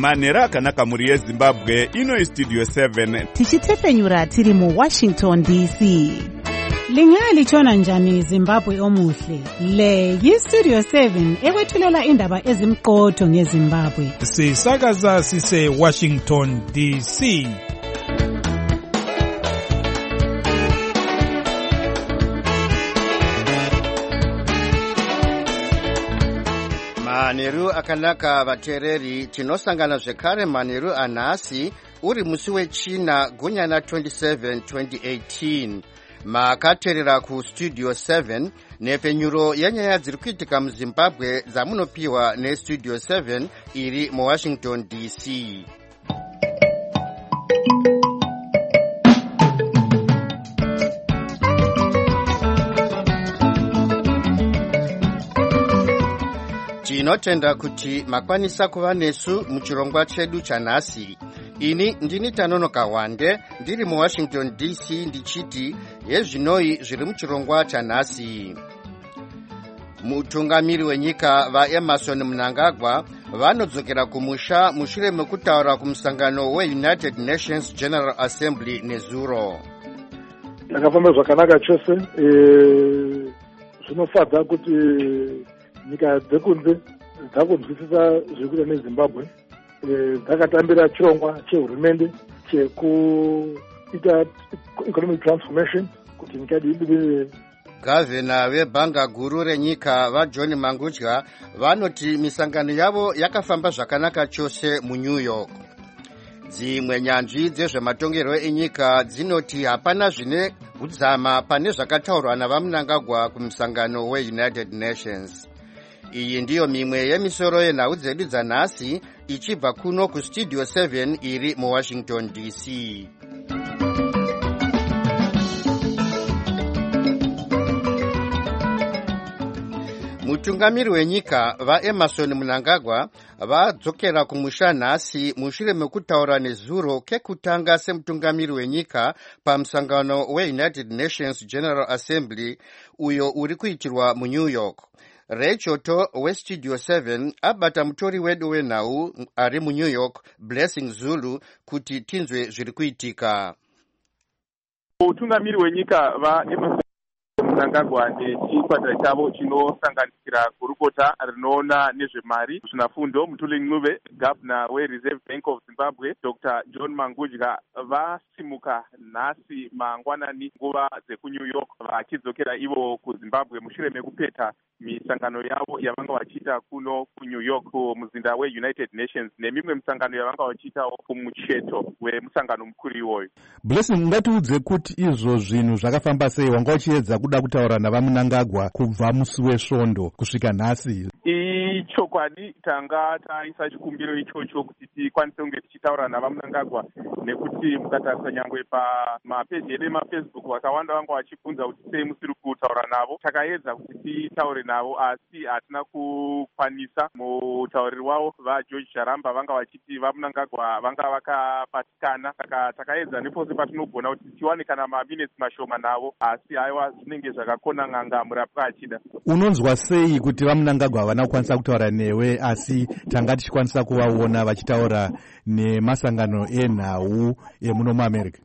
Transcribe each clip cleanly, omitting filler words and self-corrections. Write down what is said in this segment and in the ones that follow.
manheru akanaka mhuri yezimbabwe. Ino Studio 7 tichitefenyura tiri mu Washington DC. Lingaya lichona njani Zimbabwe omuhle? Le yi-Studio 7 ekwethulela indaba ezimqotho ngeZimbabwe. Sisakaza sise Washington DC. Manheru akanaka vateereri, tinosangana zvekare manheru anhasi uri musi wechina gunyana 27 2018. Makateerera ku Studio 7 nepfenyuro yenyaya dziri kuitika muZimbabwe dzamunopiwa neStudio 7 iri muWashington DC. Tinotenda kuti makwanisa kuva nesu muchirongwa chedu chanhasi. Ini ndini Tanonoka Wande ndiri muWashington DC ndichiti yezvinoi zviri muchirongwa chanhasi. Mutungamiri wenyika vaEmerson Mnangagwa vanodzokera kumusha mushure mekutaura kumusangano weUnited Nations General Assembly nezuro. Takafamba zvakanaka chose. Zvinofadza kuti nyika dzekunze dzakunzwisisa zvekuita neZimbabwe. Dzakatambira chirongwa chehurumende chekuita economic transformation kuti nyika ibudirire. Gavhena vebhanga guru renyika vaJohn Mangudya vanoti misangano yavo yakafamba zvakanaka chose muNew York. Dzimwe nyanzvi dzezvematongerwo enyika dzinoti hapana zvine kudzama pane zvakataurwa navaMnangagwa kumusangano weUnited Nations. Iyi ndiyo mimwe yemisoro yenhau dzedu dzanhasi ichibva kuno kuStudio 7 iri muWashington DC. Mutungamiri wenyika vaEmerson Mnangagwa vadzokera kumusha nhasi mushure mekutaura nezuro kekutanga semutungamiri wenyika pamusangano weUnited Nations General Assembly uyo uri kuitirwa muNew York. Ray Choto weStudio 7 abata mutori wedu wenhau ari muNew York, Blessing Zulu, kuti tinzwe zviri kuitika. Mutungamiri wenyika vaEmerson Mnangagwa nechikwata chavo chinosanganisira gurukota rinoona nezvemari zvinafundo Mutuli Ncube, Governor weReserve Bank of Zimbabwe Dr. John Mangudya vasimuka nhasi mangwanani nguva dzekuNew York vachidzokera ivo kuZimbabwe mushure mekupeta misangano yavo yavanga vachiita kuno kuNew York muzinda weUnited Nations nemimwe misangano yavanga vachiitawo kumucheto wemusangano mukuru iwoyo. Blessing, ngatiudze kuti izvo zvinhu zvakafamba sei? Wanga uchiedza kuda kutaura navaMnangagwa kubva musi wesvondo kusvika nhasi? Chokwadi tanga taisa chikumbiro ichocho kuti tikwanise kunge tichitaura navaMnangagwa, nekuti mukatarisa nyangwe pamapeji edu emaFacebook vakawanda vanga vachibvunza kuti sei musiri kutaura navo. Takaedza kuti titaure navo asi hatina kukwanisa. Mutauriri wavo vaGeorge Jaramba vanga vachiti vaMnangagwa vanga vakapatikana. Saka takaedza nepose patinogona kuti tiwane kana maminutes mashoma navo, asi aiwa zvinenge zvakakona n'anga murapwa achida. Unonzwa sei kuti vaMnangagwa havana kukwanisa kutaura newe asi tanga tichikwanisa kuvaona vachitaura nemasangano enhau emuno muAmerica?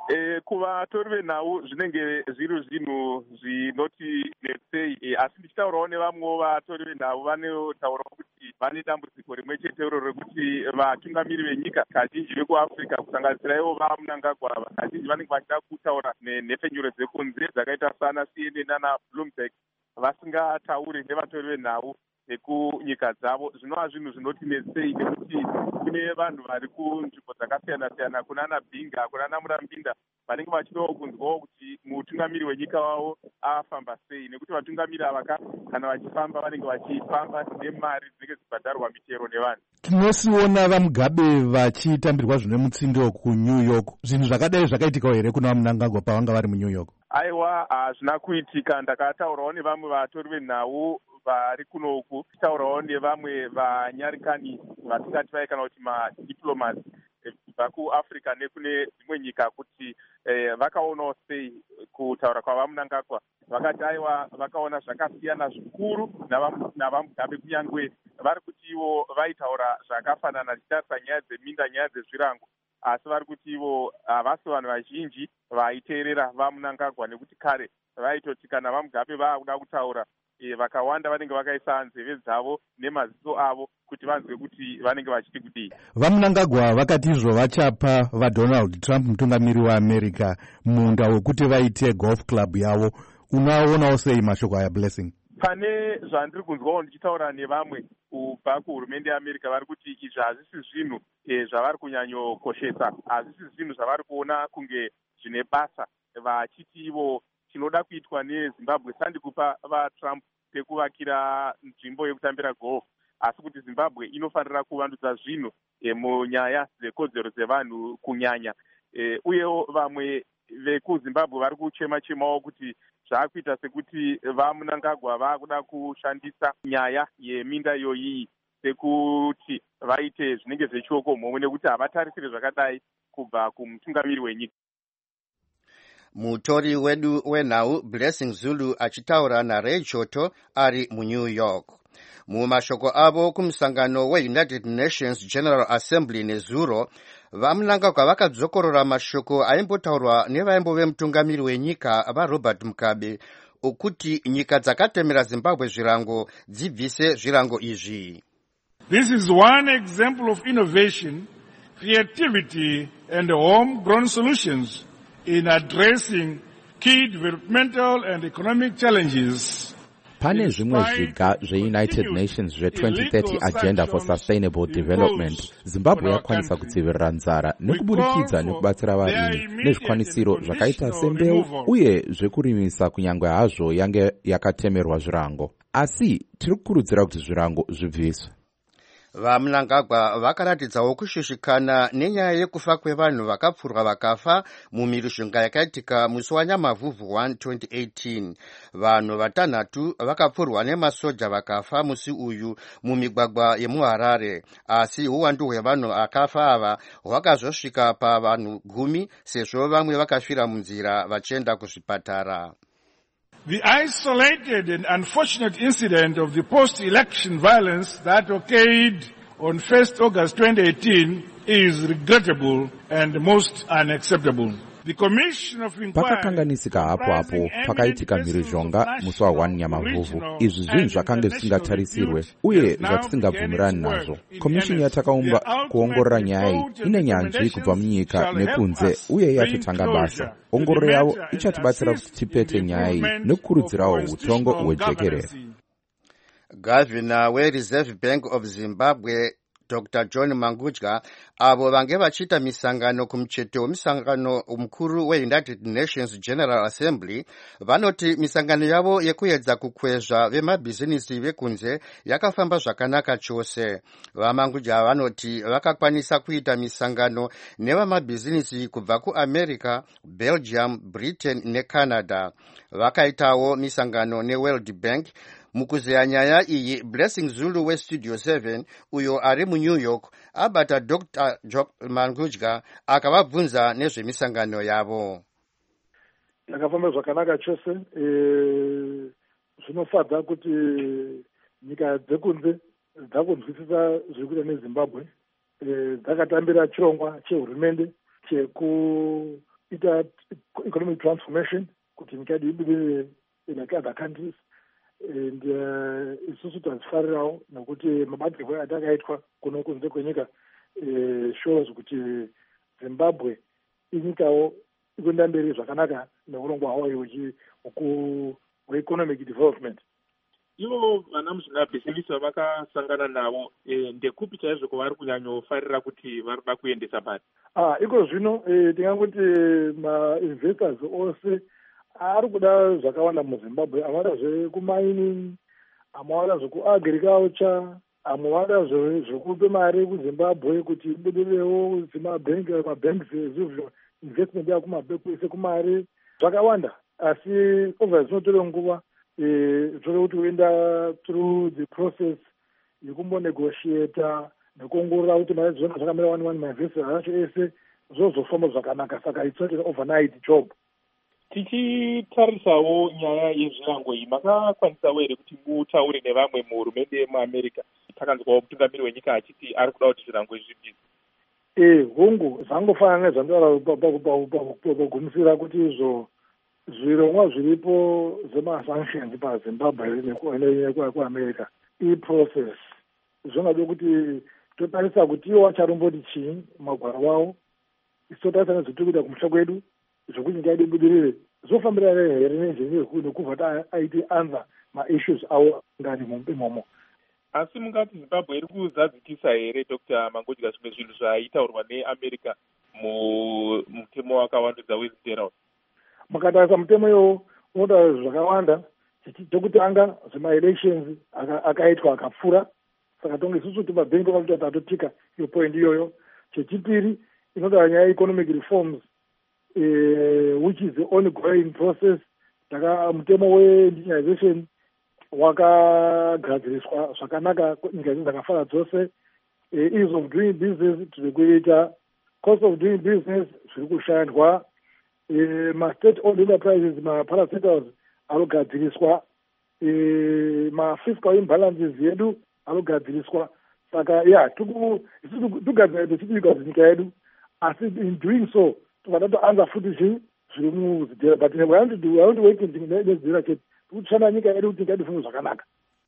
Kuvatori venhau zvinenge zviri zvinhu zvinoti netsei, asi ndichitaurawo nevamwewo vatori venhau vanotaura kuti vane dambudziko rimwe chete rekuti vatungamiri venyika kazhinji vekuAfrica kusanganisira ivo vaMnangagwa kazhinji vanenge vachida kutaura nenhefenyuro dzekunze dzakaita sana CNN nana Bloomberg vasingatauri nevatori venhau nekunyika dzavo. Zvinova zvinhu zvinoti netsei nekuti kune vanhu vari kunzvimbo dzakasiyana-siyana, kunana Bhinga, kunana Murambinda, vanenge vachidawo kunzwawo kuti mutungamiri wenyika wavo afamba sei, nekuti vatungamiri ava kana vachifamba vanenge vachifamba nemari dzinenge dzibhadharwa michero nevanhu. Tinosiona vaMugabe vachitambirwa zvine mutsindo kuNew York. Zvinhu zvakadai zvakaitikawo here kuna vaMnangagwa pavanga vari muNew York? Aiwa, hazvina kuitika. Ndakataurawo nevamwe vatori venhau vari kunoku, tichitaurawo nevamwe vanyarikani vatingati vai kana kuti madiplomats kubva kuAfrica nekune dzimwe nyika kuti vakaonawo sei kutaura kwavaMnangagwa. vakati aiwa vakaona zvakasiyana zvikuru navamugabe, kunyangwe vari kuti ivo vaitaura zvakafanana tichitarisa nyaya dzeminda, nyaya dzezvirango, asi vari kuti ivo havasi vanhu vazhinji vaiteerera vaMnangagwa, nekuti kare vaitoti kana vamugabe vaakuda kutaura vakawanda vanenge vakaisa nzeve dzavo nemaziso avo kuti vanzwe kuti vanenge vachiti kudii. vaMnangagwa vakati izvo vachapa vaDonald Trump mutungamiri waAmerica munda wekuti vaite golf club yavo. Unaonawo sei mashoko aya Blessing? Pane zvandiri kunzwawo ndichitaura nevamwe kubva kuhurumende yeAmerica vari kuti izvi hazvisi zvinhu zvavari kunyanyokoshesa, hazvisi zvinhu zvavari kuona kunge zvine basa, vachiti ivo chinoda kuitwa neZimbabwe sandikupa vaTrump pekuvakira nzvimbo yekutambira golf, asi kuti Zimbabwe inofanira kuvandudza zvinhu munyaya dzekodzero dzevanhu kunyanya. Uyewo vamwe vekuZimbabwe vari kuchema-chemawo kuti zvaakuita sekuti vaMnangagwa vaakuda kushandisa nyaya yeminda iyoyi sekuti vaite zvinenge zvechioko mhomho, nekuti havatarisire zvakadai kubva kumutungamiri wenyika. Mutori wedu wenhau Blessing Zulu achitaura naRay Choto ari muNew York. Mumashoko avo kumusangano weUnited Nations General Assembly nezuro, vaMnangagwa vakadzokorora mashoko aimbotaurwa nevaimbove mutungamiri wenyika vaRobert Mugabe okuti nyika dzakatemera Zimbabwe zvirango dzibvise zvirango izvi. This is one example of innovation, creativity and homegrown solutions in addressing key developmental and economic challenges. Pane zvimwe zviga zveUnited Nations zve2030 Agenda for Sustainable Development. Zimbabwe yakwanisa kudzivirira nzara nekuburikidza nekubatsira varimi nezvikwanisiro zvakaita sembeu uye zvekurimisa, kunyangwe hazvo yange yakatemerwa zvirango. Asi tiri kukurudzira kuti zvirango zvibviswe. VaMnangagwa vakaratidzawo kushushikana nenyaya yekufa kwevanhu vakapfurwa vakafa mumhirizhonga yakaitika musi waNyamavhuvhu 1 2018. Vanhu vatanhatu vakapfurwa nemasoja vakafa musi uyu mumigwagwa yemuHarare, asi uwandu hwevanhu akafa ava hwakazosvika pavanhu 10 sezvo vamwe vakafira munzira vachienda kuzvipatara. The isolated and unfortunate incident of the post-election violence that occurred on 1st August 2018 is regrettable and most unacceptable. Pakakanganisika hapo pakaitika mhirizhonga musi wa1 Nyamavhuvhu. Izvi zvinhu zvakanga zvisingatarisirwe uye zvatisingabvumirani nazvo. Komishini yatakaumba kuongorora nyaya iyi ine nyanzvi kubva munyika nekunze uye yatotanga basa. Ongororo yavo ichatibatsira kuti tipete nyaya iyi nekukurudzirawo utongo hwejekerere. Gavana weReserve Bank of Zimbabwe Dr. John Mangudya avo vange vachiita misangano kumucheto wemusangano mukuru weUnited Nations General Assembly vanoti misangano yavo yekuedza kukwezva vemabhizinisi vekunze yakafamba zvakanaka chose. VaMangudya vanoti vakakwanisa kuita misangano nevamabhizinisi kubva kuAmerica, Belgium, Britain neCanada. Vakaitawo misangano neWorld Bank. Mukuzeya nyaya iyi, Blessing Zulu weStudio 7 uyo ari muNew York abata Dr. John Mangudya akavabvunza nezvemisangano yavo. Yakafamba zvakanaka chose. Zvinofadza kuti nyika dzekunze dzakunzwisisa zvikuita neZimbabwe. Dzakatambira chirongwa chehurumende chekuita economic transformation kuti nyika ibudirire like other countries. And isusu tazifarirawo nokuti mabatirwo atakaitwa kuno kunze kwenyika shows kuti Zimbabwe inyikawo ikuenda mberi zvakanaka neurongwa hwayo hweeconomic development. Ivo vana muzvinabhizinisi vakasangana navo ndekupi chaizvo kwavari kunyanyofarira kuti varikuda kuendesa pari? Iko zvino tingangoti ma-investors ose ari kuda zvakawanda muZimbabwe, amada zvekumining, amawada zvekuagriculture, amawada zvekupe mari kuZimbabwe kuti ibudirirewo mabanks ezvizvo investment yavo kumabekuise kumari zvakawanda, asi obva zvinotore nguva zvode kuti uenda through the process yekumbonegotiata nekuongorora kuti mari zvona zvakamira wani ma-investors acho ese zvozofamba zvakanaka, saka it's not an overnight job. Tichitarisawo nyaya yezvirango iyi, makakwanisawo here kuti mutaure nevamwe muhurumende muAmerica? Takanzwawo mutungamiri wenyika achiti ari kuda kuti zvirango izvi zvibviswe. Hongu zvangofana nezvandaura pakugumisira kuti izvo zvirongwa zviripo zvemasanctions paZimbabwe nekuAmerica iprocess zvingade kuti totarisa kuti iwo acharomboti chii magwaro wawo, totarisa nezvitiri kuita kumusha kwedu zvokuti nyika yedu ibudirire zvofambirana here nekubva aiti answer ma-issues awo ngani imomo. Asi mungati Zimbabwe iri kuzadzikisa here Dr. Mangudya zvimwe zvinhu zvaitaurwa neAmerica mutemo wakawandudza wezitera? Mukatarisa mutemo iwo unotaura zvakawanda. Chekutanga zvema-elections akaitwa akapfuura, saka tonge isusu timabhengi tokati tatotika iyo point iyoyo. Chechipiri inotaura nyaya economic reforms which is the ongoing process. Mutemo we-indigenization wakagadziriswa zvakanaka nyika dzakafara dzose. Ease of doing business tiri kuita, cost of doing business zviri kushandwa, ma-state owned enterprises ma-parastatals anogadziriswa, ma-fiscal imbalances yedu anogadziriswa. Saka tugadzira tichibika nyika yedu, asi in doing so tobada toanza futi zviri muzidhera, but we want to work nezidhera chetu kushanda nyika yedu kuti nyika yedu ifunge zvakanaka.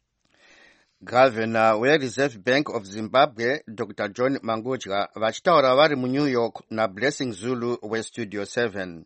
Governor we-Reserve Bank of Zimbabwe Dr. John Mangudya vachitaura vari muNew York naBlessing Zulu weStudio 7.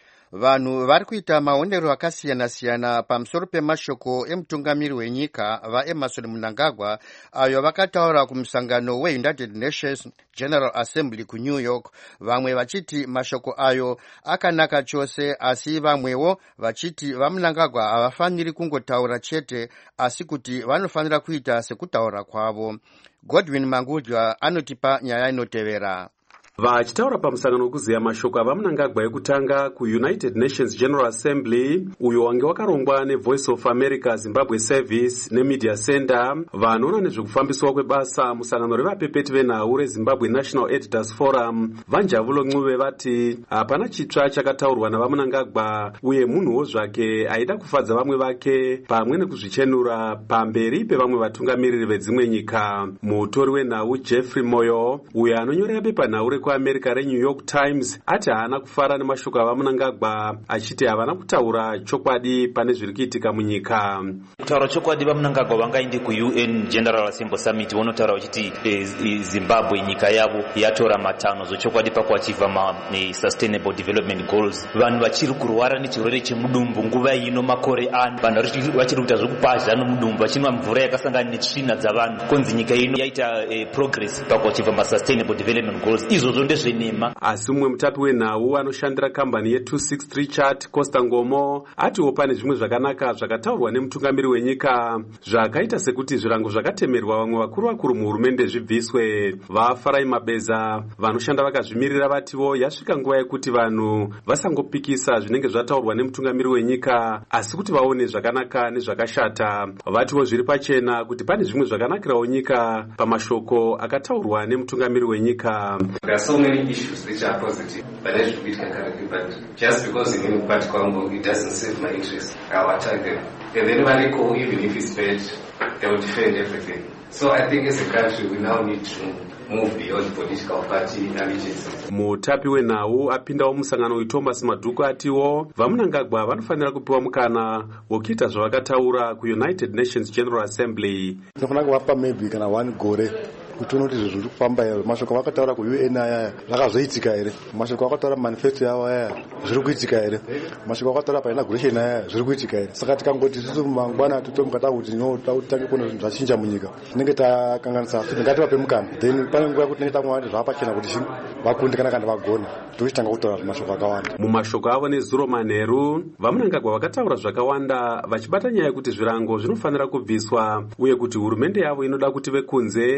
Vanhu vari kuita maonero akasiyana-siyana pamusoro pemashoko emutungamiri wenyika vaEmmerson Mnangagwa ayo vakataura kumusangano weUnited Nations General Assembly kuNew York, vamwe vachiti mashoko ayo akanaka chose, asi vamwewo vachiti vaMnangagwa havafaniri kungotaura chete asi kuti vanofanira kuita sekutaura kwavo. Godwin Mangudya anotipa nyaya inotevera. Vachitaura pamusangano wekuziya mashoko avaMnangagwa ekutanga kuUnited Nations General Assembly, uyo wange wakarongwa neVoice of America Zimbabwe Service neMedia Center, vanoona nezvekufambiswa kwebasa musangano revapepeti venhau reZimbabwe National Editors Forum, Vanjavulo Ncube vati hapana chitsva chakataurwa navaMnangagwa, uye munhuwo zvake aida kufadza vamwe vake pamwe nekuzvichenura pamberi pevamwe vatungamiriri vedzimwe nyika. Mutori wenhau Jeffrey Moyo, uyo anonyorera pepanhau kuAmerica reNew York Times, ati haana kufara nemashoko avaMnangagwa, achiti havana kutaura chokwadi pane zviri kuitika munyika. Kutaura chokwadi vaMnangagwa vangaende kuUN General Assembly Summit vanotaura vachiti Zimbabwe nyika yavo yatora matanho zvechokwadi pakuachiva Sustainable Development Goals. Vanhu vachiri kurwara nechirwere chemudumbu nguva ino makore ano, vanhu vachiri kuita zvekupazha nomudumbu vachinwa mvura yakasangana netsvina dzavanhu, konzi nyika ino yaita progress pakuachiva Sustainable Development Goals. Izvozvo ndezvenema. Asi mumwe mutapi wenhau anoshandira kambani ye263 Chart Costa Ngomo atiwo pane zvimwe zvakanaka zvakataurwa nemutungamiri wenyika zvakaita sekuti zvirango zvakatemerwa vamwe vakuru muhurumende zvibviswe. VaFarai Mabeza vanoshanda vakazvimirira vatiwo yasvika nguva yekuti vanhu vasangopikisa zvinenge zvataurwa nemutungamiri wenyika asi kuti vaone zvakanaka nezvakashata. Vatiwo zviri pachena kuti pane zvimwe zvakanakirawo nyika pamashoko akataurwa nemutungamiri wenyika. There are so many issues which are positive, but I should be currently, but just because in any part Congo it doesn't serve my interest, I'll attack them. And then when they go, even if it's bad, they will defend everything. So I think as a country we now need to move beyond political party allegiances. Mutapi wenhau apindawo musangano weThomas Madhuku atiwo vaMnangagwa vanofanira kupiwa mukana wokuita zvavakataura kuUnited Nations General Assembly. Tinofanira kuvapa maybe kana 1 gore kuti unoti zviri kufamba here, mashoko vakataura kuUN aya zvakazoitika here, mashoko vakataura manifesto yavo aya zviri kuitika here, mashoko vakataura painauguration aya zviri kuitika here. Saka tikangoti isusu mangwana totomuka takuti takutange kuona zvinhu zvachinja munyika tinenge takanganisa futi ngativape mukana, then pane nguva yekuti tinenge tamwa zvavapachena kuti vakundikana kana vagona tochitanga kutaura mashoko akawanda. Mumashoko avo neZuro manheru vaMnangagwa vakataura zvakawanda vachibata nyaya yekuti zvirango zvinofanira kubviswa uye kuti hurumende yavo inoda kuti vekunze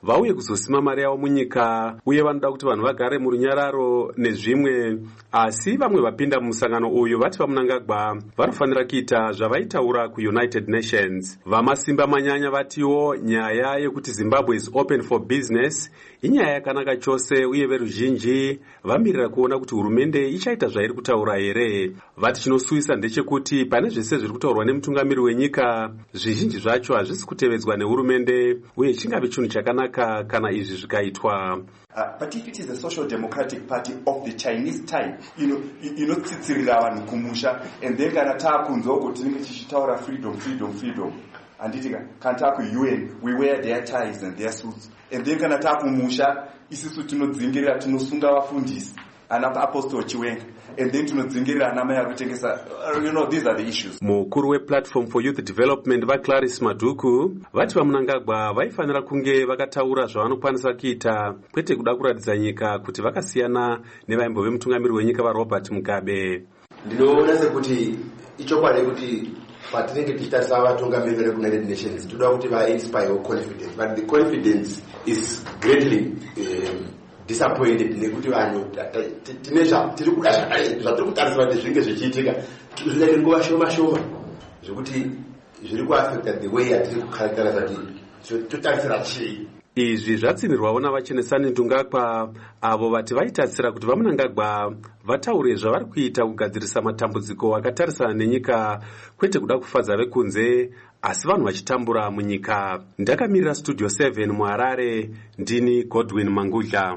vauye kuzosima mari yavo munyika uye vanoda kuti vanhu vagare murunyararo nezvimwe. Asi vamwe vapinda mumusangano uyu vati vaMnangagwa vanofanira kuita zvavaitaura kuUnited Nations. Vamasimba manyanya vatiwo nyaya yekuti Zimbabwe is open for business inyaya yakanaka chose uye veruzhinji vamirira kuona kuti hurumende ichaita zvairi kutaura here. Vati chinosuisa ndechekuti pane zvese zviri kutaurwa nemutungamiri wenyika zvizhinji zvacho hazvisi kutevedzwa nehurumende uye chingave chinhu chakanaka kana izvi zvikaitwa. But if it is the Social Democratic Party of the Chinese type, inotsitsirira vanhu kumusha, and then kana taakunzwa tinenge tichitaura freedom. Anditika kana takuUN we wear their ties and their suits, and then kana takumusha isusu tinodzingirira tinosunga vafundisi ana Apostle Chiwenga, and then tinodzingirira ana mai akutengesa. These are the issues. Mukuru wePlatform for Youth Development vaClarice Maduku vati vaMnangagwa vaifanira kunge vakataura zvavanokwanisa kuita kwete kuda kuratidza nyika kuti vakasiyana nevaimbove mutungamiri wenyika vaRobert Mugabe. Ndinoona sekuti ichokwadi kuti patinenge tichitarisa vatungamiri veUnited Nations toda kuti vainspire confidence, but the confidence is greatly disappointed nekuti vanhu tine tiri kuda zvatiri kutarisira kuti zvinge zvichiitika zvinenge nguva shoma zvekuti zviri kuaffecta the way yatiri kukaraktariza kuti totarisira chii. Izvi zvatsinirwawo navaChenesani Ntungakwa avo vati vaitarisira kuti vaMnangagwa vataure zvavari kuita kugadzirisa matambudziko akatarisana nenyika kwete kuda kufadza vekunze asi vanhu vachitambura munyika. Ndakamirira Studio 7 muHarare, ndini Godwin Mangudla.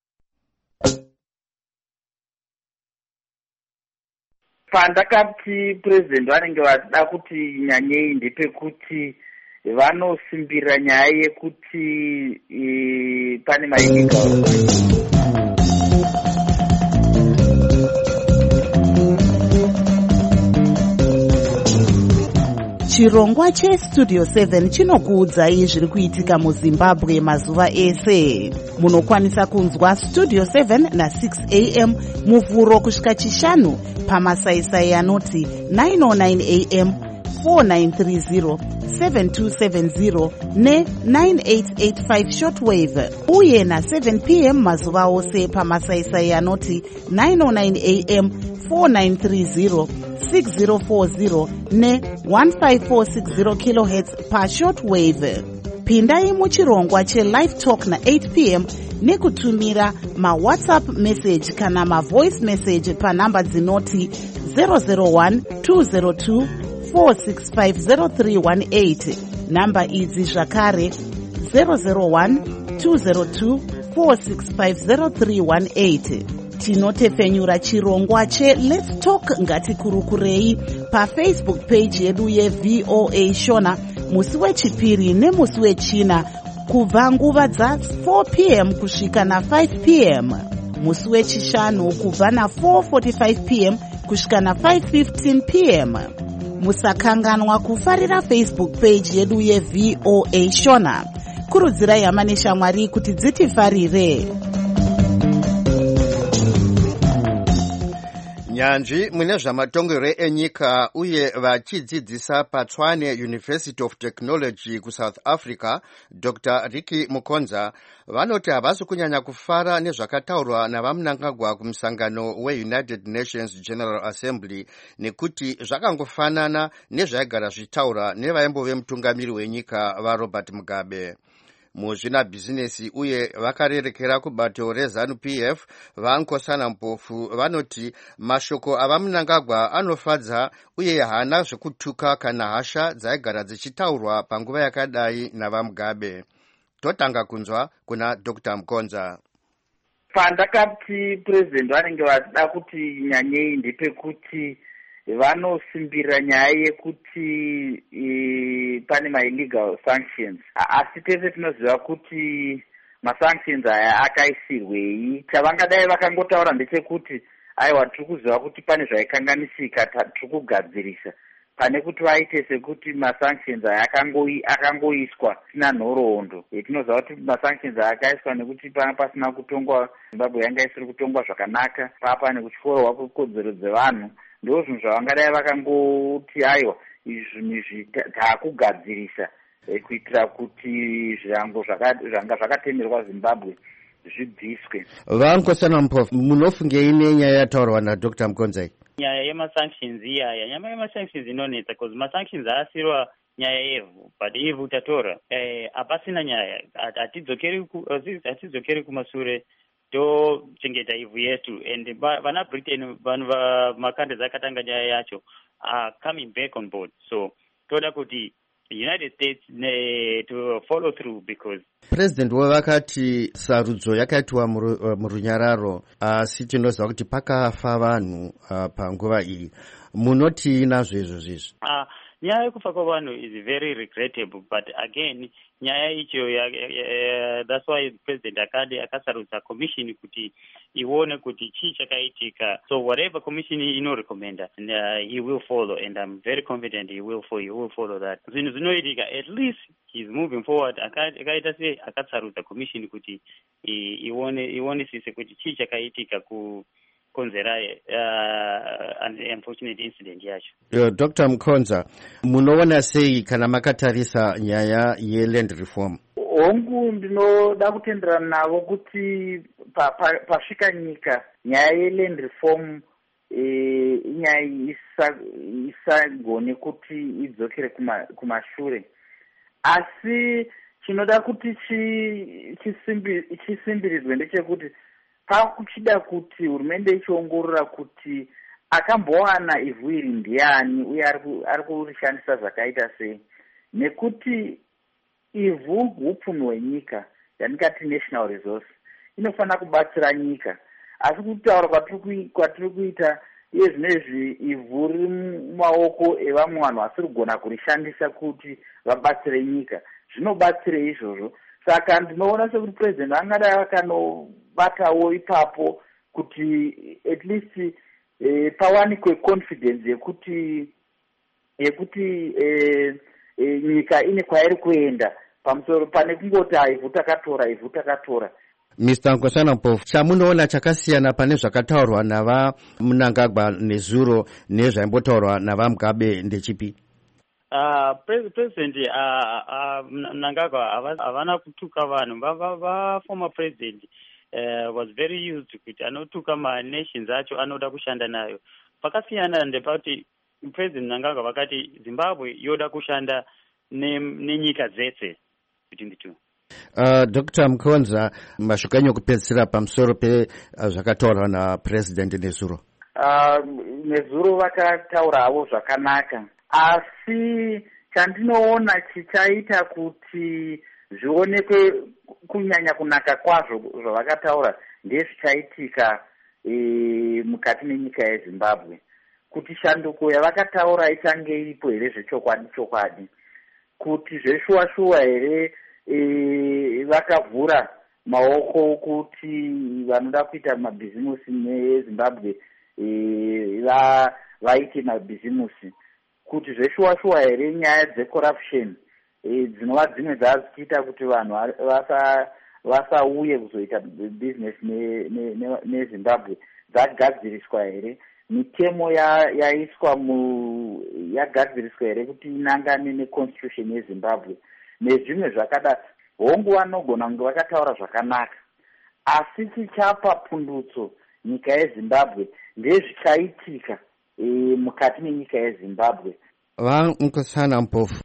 Pandakati president vanenge vachida kuti nyanyei ndepekuti vanosimbira nyaya yekuti pane maillegal. Chirongwa cheStudio 7 chinokuudzai zviri kuitika muZimbabwe mazuva ese. Munokwanisa kunzwa Studio 7 na6 am muvhuro kusvika chishanu pamasaisai anoti 909 am, 4930, 7270 ne9885 shortwave uye na7 pm mazuva ose pamasaisai anoti 909 am, 4930, 6040 ne1546 kHz pashortwave. Pindai muchirongwa chelive talk na8 pm nekutumira mawhatsapp message kana mavoice message panhamba dzinoti 001 202 4650318. Namba idzi zvakare 001 202 4650318. Tinotefenyura chirongwa cheLet's Talk ngatikurukurei paFacebook page yedu yeVOA Shona musi wechipiri nemusi wechina kubva nguva dza4 pm kusvika na5 pm, musi wechishanu kubva na4:45 pm kusvika na5:15 pm. Musakanganwa kufarira Facebook page yedu yeVOA Shona. Kurudzirai hama neshamwari kuti dzitifarire. Nyanzvi mune zvamatongero enyika uye vachidzidzisa paTshwane University of Technology kuSouth Africa, Dr. Ricky Mukonza vanoti havasi kunyanya kufara nezvakataurwa navaMnangagwa kumusangano weUnited Nations General Assembly nekuti zvakangofanana nezvaigara zvitaura nevaimbove mutungamiri wenyika vaRobert Mugabe. Muzvinabhizinesi uye vakarerekera kubato reZANU-PF vaNkosana Mpofu vanoti mashoko avaMnangagwa anofadza uye hana zvekutuka kana hasha dzaigara dzichitaurwa panguva yakadai navaMugabe. Totanga kunzwa kuna Dr. Mukonza. Pandakati president vanenge vachida kuti nyanyei ndepekuti vanosimbira nyaya yekuti pane maillegal sanctions. Asi tese tinoziva kuti masanctions aya akaisirwei. Chavangadai vakangotaura ndechekuti aiwa tiri kuziva kuti pane zvaikanganisika tiri kugadzirisa, pane kuti vaite sekuti masanctions aya akangoiswa sina nhoroondo. Tinoziva kuti masanctions aya akaiswa nekuti panga pasina kutongwa, Zimbabwe yanga isiri kutongwa zvakanaka, pane kutyorohwa kwekodzero dzevanhu. Ndizvo zvinhu zvavangadai vakangoti aiwa izvi taakugadzirisa. kuitira kuti zvirango zvanga zvakatemerwa Zimbabwe zvibviswe. Vankosana Mpofu, munofungei nenyaya yataurwa naDr. Mukonza? Nyaya yemasanctions iyaya, nyaya yemasanctions inonetsa because masanctions aasirwa nyaya yevhu, but ivhu tatora hapasina nyaya, hatidzokeri kumashure, tochengeta ivhu yetu, and vana Britain, vanhu vamakandzi akatanga nyaya yacho are coming back on board, so toda kuti the United States to follow through because President wakati sarudzo yakaitwa murunyararo, asi tinoziva kuti pakafa vanhu panguva iyi. Munoti nazvo izvozvo? Nyaya yekufa kwavanhu is very regrettable, but again nyaya icho that's why the president akasarudza commission kuti ione kuti chii chakaitika. So whatever commission inorecommenda, he will follow, and I'm very confident he will follow that. Zvinhu zvinoitika, at least he's moving forward. Akaita se akasarudza commission kuti ionesise kuti chii chakaitika konzera an unfortunate incident yacho. Dr. Mukonza, munoona sei kana makatarisa nyaya yeland reform? Hongu ndinoda kutenderana navo kuti pasvika nyika nyaya yeland reform inyaya isagone kuti idzokere kumashure, asi chinoda kuti chisimbirizwe ndechekuti pakuchida kuti hurumende ichiongorora kuti akambowana ivhu iri ndiani uye ari kurishandisa zvakaita sei, nekuti ivhu upfumi hwenyika, yandikati national resource, inofanira kubatsira nyika. Asi kutaura kwatiri kuita iye zvinezvi ivhu riri mumaoko evamwe vanhu vasiri kugona kurishandisa kuti vabatsire nyika, zvinobatsire izvozvo. Saka ndinoona sekuti president angadai akanobatawo ipapo kuti at least pawanikwe confidence yekuti nyika ine kwairi kuenda pamusoro pane kungoti ivhu takatora. Mr. Nkosana Mpofu, chamunoona chakasiyana pane zvakataurwa nava Mnangagwa nezuro nezvaimbotaurwa nava Mugabe ndechipi? President Mnangagwa havana kutuka vanhu. Former president was very used kuti anotuka nations acho anoda kushanda nayo. Pakasiyana ndepati President Mnangagwa vakati Zimbabwe yoda kushanda nenyika dzese between the two. Dr. Mukonza, mashoko enyu kupedzisira pamusoro zvakataurwa naPresident Nezuro. Nezuro vakataurawo zvakanaka, asi chandinoona chichaita kuti zvionekwe kunyanya kunaka kwazvo zvavakataura ndezvichaitika mukati menyika yeZimbabwe, kuti shanduko yavakataura itange iripo here zvechokwadi, kuti zveshuwa here vakavhura maoko kuti vanoda kuita mabhizimusi neZimbabwe vaite mabhizimusi, kuti zveshuwa here nyaya dzecorruption dzinova dzimwe dzazichiita kuti vanhu vasauye kuzoita business neZimbabwe dzagadziriswa here, mitemo yaiswa yagadziriswa here kuti inangane neconstitution yeZimbabwe nezvimwe zvakadaro. Hongu vanogona kunge vakataura zvakanaka, asi chichapa pundutso nyika yeZimbabwe ndezvichaitika mukati menyika yeZimbabwe. Nkosana Mpofu,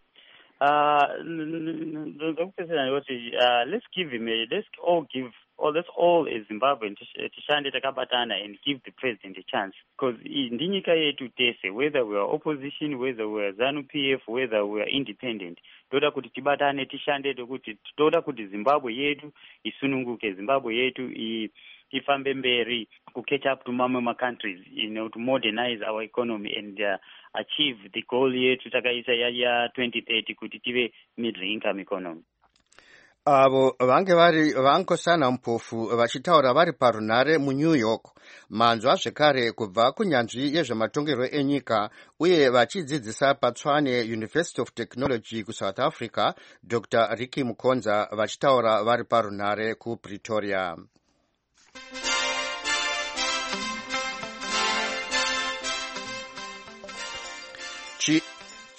let's all as Zimbabwean tishande takabatana and give the president a chance, because ndi nyika yetu tese, whether we are opposition, whether we are ZANU-PF, whether we are independent, toda kuti tibatane tishande kuti toda kuti Zimbabwe yetu isununguke, Zimbabwe yetu ifambe mberi, ku catch up to mamwe countries, to modernize our economy and achieve the goal yetu takaisa ya 2030 kuti tive middle income economy. Avo vange vari vaNkosana Mpofu vachitaura vari parunhare muNew York, manzwa zvekare kubva kunyanzvi yezvematongerwo enyika uye vachidzidzisa paTshwane University of Technology kuSouth Africa, Dr. Ricky Mukonza vachitaura vari parunhare kuPretoria.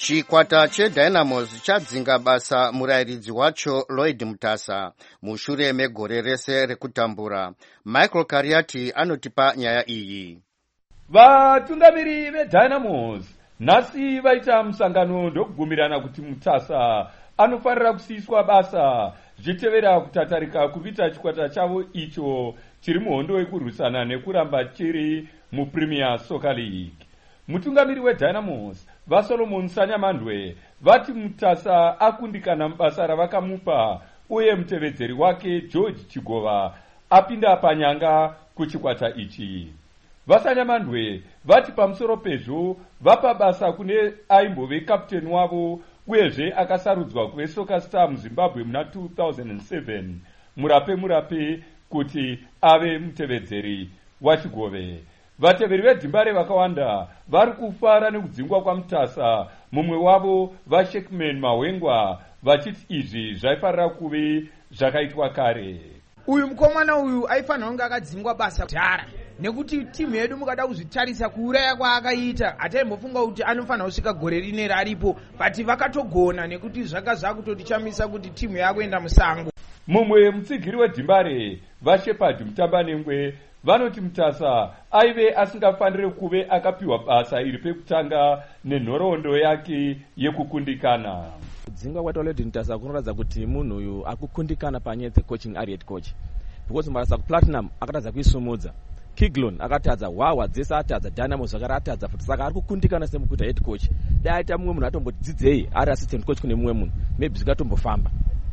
Chikwata cheDynamos chadzinga basa murayiridzi wacho Lloyd Mutasa mushure megore rese rekutambura. Michael Kariati anotipa nyaya iyi. Vatungamiri veDynamos nhasi vaita musangano ndokubvumirana kuti Mutasa anofanira kusiyiswa basa zvichitevera kutatarika kuita chikwata chavo icho chiri muhondo yekurwisana nekuramba chiri muPremier Soccer League. Mutungamiri weDynamos vaSolomon Sanyamandwe vati Mutasa akundikana mubasa ravakamupa uye mutevedzeri wake George Chigova apinda panyanga kuchikwata ichi. VaSanyamandwe vati pamusoro pezvo vapa basa kune aimbove kapteni wavo uyezve akasarudzwa kuve Soccer Star muZimbabwe muna 2007 murape kuti ave mutevedzeri waChigove. Vateveri vedhimbare vakawanda vari kufara nekudzingwa kwaMutasa, mumwe wavo vaShekman Mahwengwa vachiti izvi zvaifarira kuve zvakaitwa kare. Uyu mukomana uyu aifanira kunge akadzingwa basa dhara, nekuti timu yedu mukada kuzvitarisa kuuraya kwaakaita hataimbofunga kuti anofanira kusvika gore rineri aripo, but vakatogona nekuti zvanga zvakutotichamisa kuti timu yakuenda musango. Mumwe mutsigiri wedhimbare vaShepard Mutambanengwe vanoti Mutasa aive asingafaniri kuve akapiwa basa iri pekutanga nenhoroondo yake yekukundikana. Kudzingwa kwaita Lloyd Mutasa kunoratidza kuti munhu uyu akukundikana panyaya dzecoaching ari head coach, because marasa kuPlatinum akatadza kuisumudza, Kiglon akatadza, Wawa dzese atadza, Dynamos zvakare atadza futi, saka ari kukundikana semukuita head coach. Dai aita mumwe munhu atombodzidzei ari assistant coach kune mumwe munhu, maybe zvingatombofamba.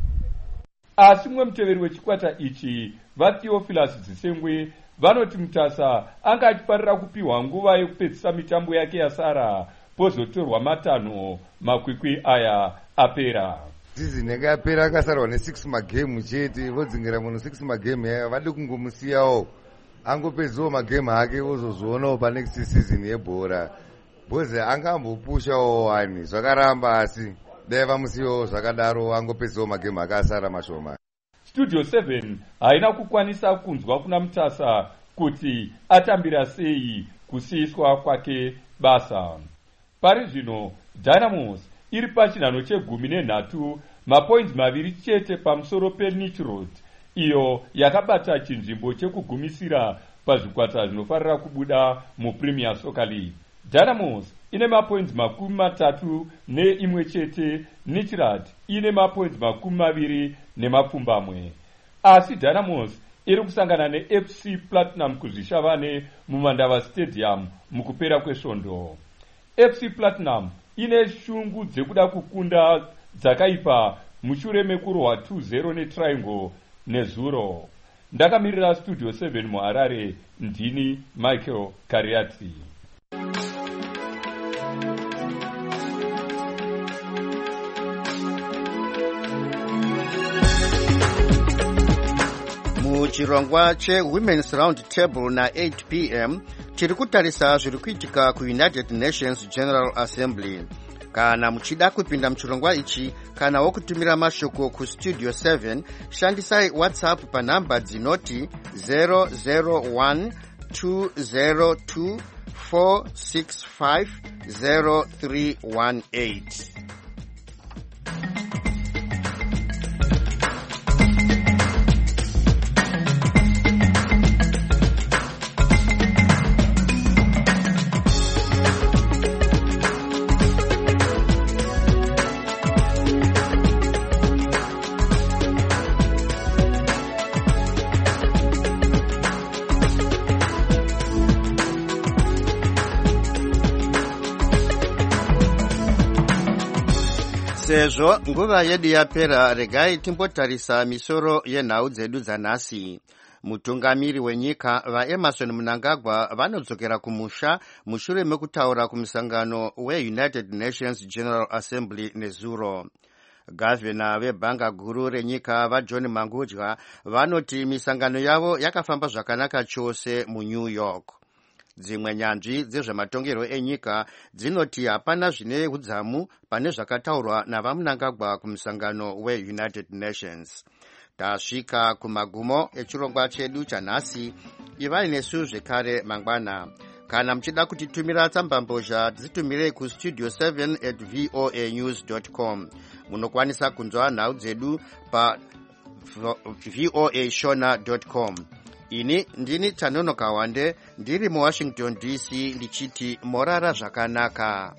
Asi mumwe muteveri wechikwata ichi vaTheophilus Dzisengwe vanoti Mutasa anga achifanira kupiwa nguva yekupedzisa mitambo yake yasara pozotorwa matanho makwikwi aya apera. Season yanga yapera akasarwa ne6 magame chete, vodzingira munhu 6 magame yaya vade kungomusiyawo angopedzawo magame ake vozozvionawo panext season yebhora, bhozi angambopushawo wani zvakaramba, asi dai vamusiyawo zvakadaro angopedzawo magame ake asara mashoma. Studio 7 haina kukwanisa kunzwa kuna Mutasa kuti atambira sei kusiyiswa kwake basa. Pari zvino Dynamos iri pachinhano che13, mapoints maviri chete pamusoro peNichroad, iyo yakabata chinzvimbo chekugumisira pazvikwata zvinofarira kubuda muPremier Soccer League. Dynamos ine mapoints 31 chete, Nichroad ine mapoints 20 asi Dynamos iri kusangana neFC Platinum kuzvishavane muMandava Stadium mukupera kwesvondo. FC Platinum ine shungu dzekuda kukunda dzakaipa mushure mekurohwa 2-0 neTriangle nezuro. Ndakamirira Studio 7 muHarare, ndini Michael Kariati. Muchirongwa cheWomen's Round Table na 8 p.m. tiri kutarisa zviri kuitika kuUnited Nations General Assembly. Kana muchida kupinda muchirongwa ichi kana wokutumira mashoko kuStudio 7, shandisai WhatsApp panhamba dzinoti 0012024650318. Sezvo nguva yedu yapera, regai timbotarisa misoro yenhau dzedu dzanhasi. Mutungamiri wenyika vaEmerson Mnangagwa vanodzokera kumusha mushure mekutaura kumusangano weUnited Nations General Assembly nezuro. Gavhena vebhanga guru renyika vaJohn Mangudya vanoti misangano yavo yakafamba zvakanaka chose muNew York. Dzimwe nyanzvi dzezvematongero enyika dzinoti hapana zvine udzamu pane zvakataurwa navaMnangagwa kumusangano weUnited Nations. Tasvika kumagumo echirongwa chedu chanhasi. Ivai nesu zvekare mangwana. Kana mchida kutitumira tsambambozha dzitumire ku studio7@voanews.com. Munokwanisa kunzwa nhau dzedu pa voashona.com. Ini ndini Tanono Kawande ndiri mu Washington DC ndichiti morara zvakanaka.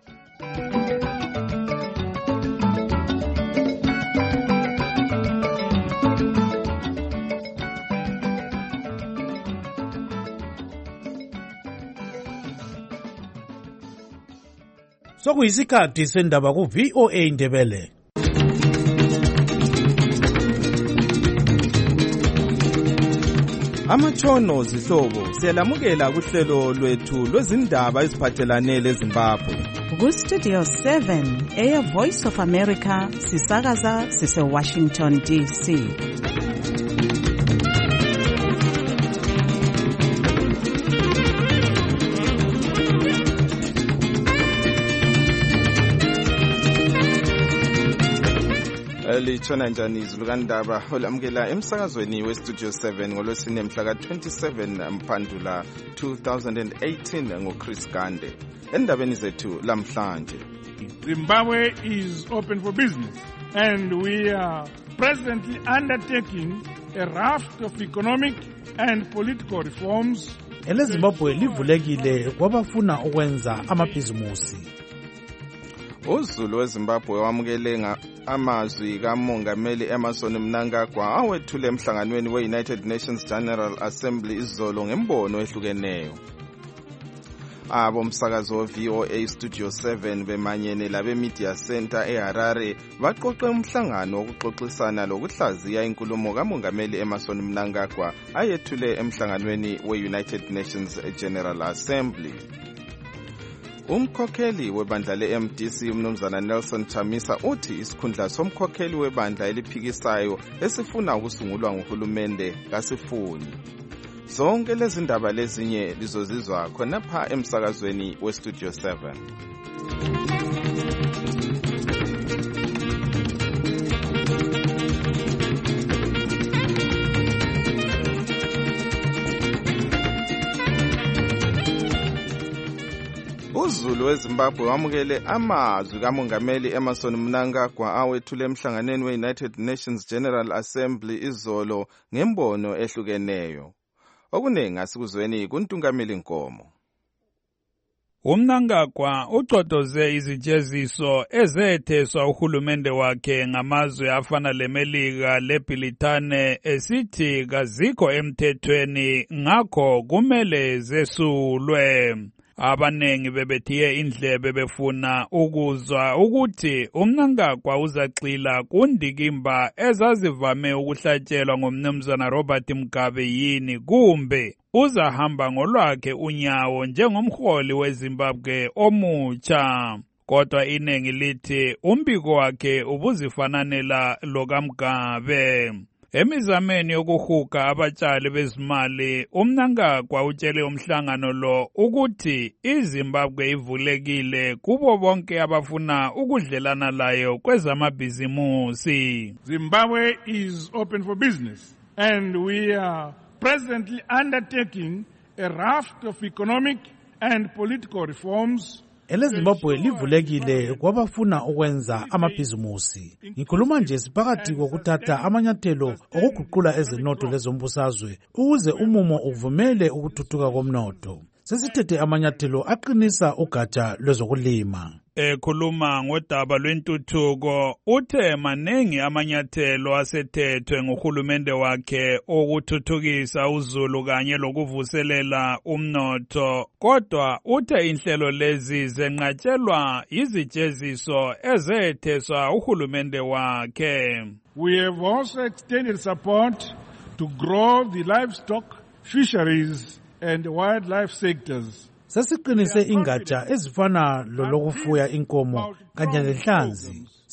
Sokuyisikhathi sendaba ku VOA Ndebele. Amatshono zihlobo siyalamukela kuhlelo lwethu lwezindaba eziphathelane leZimbabwe. Ku Studio 7 Air Voice of America sisakaza sise Washington DC. Litshona njani izulu kandaba olamukela emsakazweni weStudio 7 ngolwesine mhla ka-27 Mphandula 2018 ngoChris Gande. Endabeni zethu lamhlanje, Zimbabwe is open for business and we are presently undertaking a raft of economic and political reforms. EleZimbabwe livulekile kwabafuna ukwenza amabhizimusi. Uzulu weZimbabwe wamukele amazwi kaMongameli Emmerson Mnangagwa awethule emhlanganweni we-United Nations General Assembly izolo ngembono ehlukeneyo. Abomsakazo we-VOA Studio 7 bemanyene labe-Media Center eHarare baqoqe umhlangano wokuxoxisana lokuhlaziya inkulumo kaMongameli Emmerson Mnangagwa ayethule emhlanganweni we-United Nations General Assembly. Umkhokheli webandla le-MDC umnumzana Nelson Chamisa uthi isikhundla somkhokheli webandla eliphikisayo esifuna ukusungulwa nguhulumende kasifuni. Zonke lezi ndaba lezinye lizozizwa khonapha emsakazweni weStudio 7. Uzulu weZimbabwe wamukele amazwi kaMongameli Emmerson Mnangagwa awethule emhlanganweni we-United Nations General Assembly izolo ngembono ehlukeneyo. Okuningi asikuzweni kuntungameli Nkomo. UMnangagwa ucotoze izijeziso ezetheswa uhulumende wakhe ngamazwe afana leMelika leBritane esithi kazikho emthethweni ngakho kumele zesulwe. Abanengi bebethiye indlebe befuna ukuzwa ukuthi uMnangagwa uzaxila kundikimba ezazivame ukuhlatshelwa ngomnumzana Robert Mugabe yini kumbe uzahamba ngolwakhe unyawo njengomholi weZimbabwe omutsha. Kodwa inengi lithi umbiko wakhe ubuzifananela lokaMugabe. Emizameni yokuhuga abatshali bezimali, uMnangagwa utshele umhlangano lo ukuthi iZimbabwe ivulekile kubo bonke abafuna ukudlelana layo kwezamabhizimusi. Zimbabwe is open for business and we are presently undertaking a raft of economic and political reforms. EleZimbabwe livulekile kwabafuna ukwenza amabhizimusi. Ngikhuluma nje siphakathi kokuthatha amanyathelo okuguqula ezenotho lezombusazwe ukuze umumo uvumele ukuthuthuka komnotho. Sesithethe amanyathelo aqinisa ugatsha lwezokulima. Ekhuluma ngodaba lwentuthuko uthe manengi amanyathelo asethethwe nguhulumende wakhe okuthuthukisa uzulu kanye lokuvuselela umnotho, kodwa uthe inhlelo lezi zenqatshelwa izijeziso ezetheswa uhulumende wakhe. We have also extended support to grow the livestock, fisheries and wildlife sectors. Sesiqinise ingatsha ezifana lokufuya inkomo kanye lenhlanzi.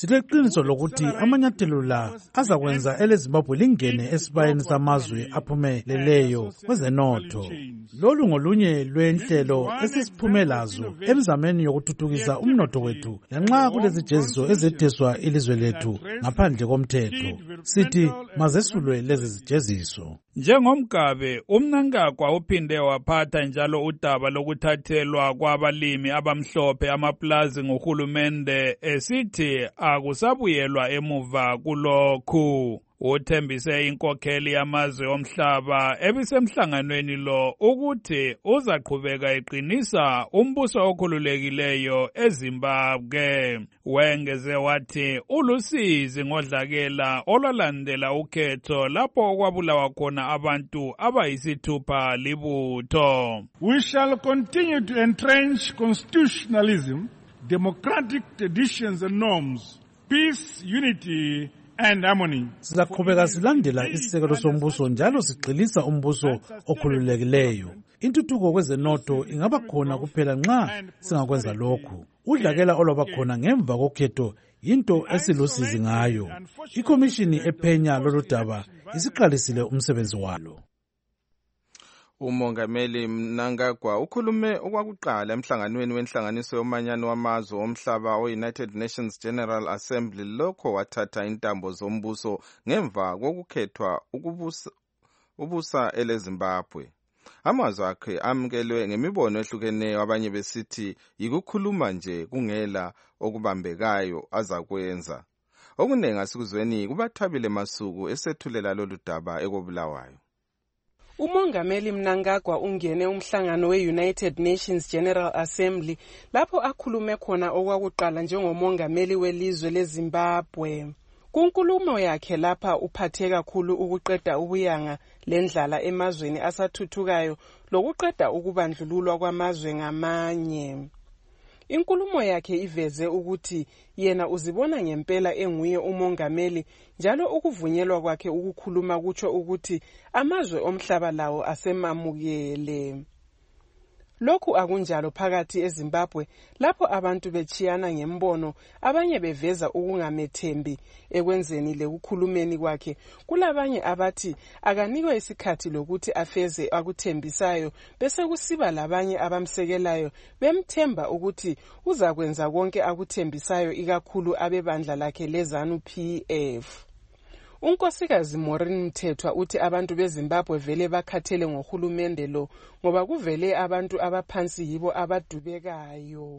Sileqiniso lokuthi amanyathelo la azakwenza eleZimbabwe lingene esibayeni samazwe aphumeleleyo kwezenotho. Lolu ngolunye lwenhlelo esisiphume lazo emzameni yokuthuthukisa umnotho wethu lanxa kulezijeziso ezetheswa ilizwe lethu ngaphandle komthetho. Sithi mazesulwe lezi zijeziso. Njengomgabe, uMnangagwa uphinde waphatha njalo udaba lokuthathelwa kwabalimi abamhlophe amaplazi ngohulumende esithi akusabuyelwa emuva kulokhu. Uthembise inkokheli yamazwe omhlaba ebisemhlanganweni lo ukuthi uzaqhubeka eqinisa umbuso okhululekileyo eZimbabwe. Wengeze wathi ulusizi ngodlakela olwalandela ukhetho lapho okwabulawa khona abantu abayisithupha libutho. We shall continue to entrench constitutionalism, democratic traditions and norms, peace, unity and harmony. Sizaqhubeka silandela isisekelo sombuso njalo sigxilisa umbuso okhululekileyo. Intuthuko kwezenotho ingaba khona kuphela nxa singakwenza lokhu. Udlakela olwaba khona ngemva kokhetho yinto esilusizi ngayo. Ikomishini ephenya lolu daba isiqalisile umsebenzi walo. Umongameli Mnangagwa ukhulume okwakuqala emhlanganweni wenhlanganiso yomanyano wamazwe omhlaba o-United Nations General Assembly lokho wathatha intambo zombuso ngemva kokukhethwa ubusa eleZimbabwe. Amazwi akhe amukelwe ngemibono ehlukeneyo, abanye besithi yikukhuluma nje kungela okubambekayo azakwenza. Okunengi asikuzweni kubathabile masuku esethulela lolu daba ekobulawayo. Umongameli Mnangagwa ungene umhlangano we-United Nations General Assembly lapho akhulume khona okwakuqala njengomongameli welizwe leZimbabwe. Kunkulumo yakhe lapha uphathe kakhulu ukuqeda ubuyanga lendlala emazweni asathuthukayo lokuqeda ukubandlululwa kwamazwe ngamanye. Inkulumo yakhe iveze ukuthi yena uzibona ngempela enguye umongameli njalo ukuvunyelwa kwakhe ukukhuluma kutsho ukuthi amazwe omhlaba lawo asemamukele. Lokhu akunjalo phakathi eZimbabwe lapho abantu bechiyana ngembono, abanye beveza ukungamethembi ekwenzeni lekukhulumeni kwakhe. Kulabanye abathi akanikwe isikhathi lokuthi afeze akuthembisayo, bese kusiba labanye abamsekelayo bemthemba ukuthi uzakwenza konke akuthembisayo, ikakhulu abebandla lakhe leZANU-PF. Unkosikazi Maureen Mthethwa uthi abantu beZimbabwe vele bakhathele ngohulumende lo ngoba kuvele abantu abaphansi yibo abadubekayo.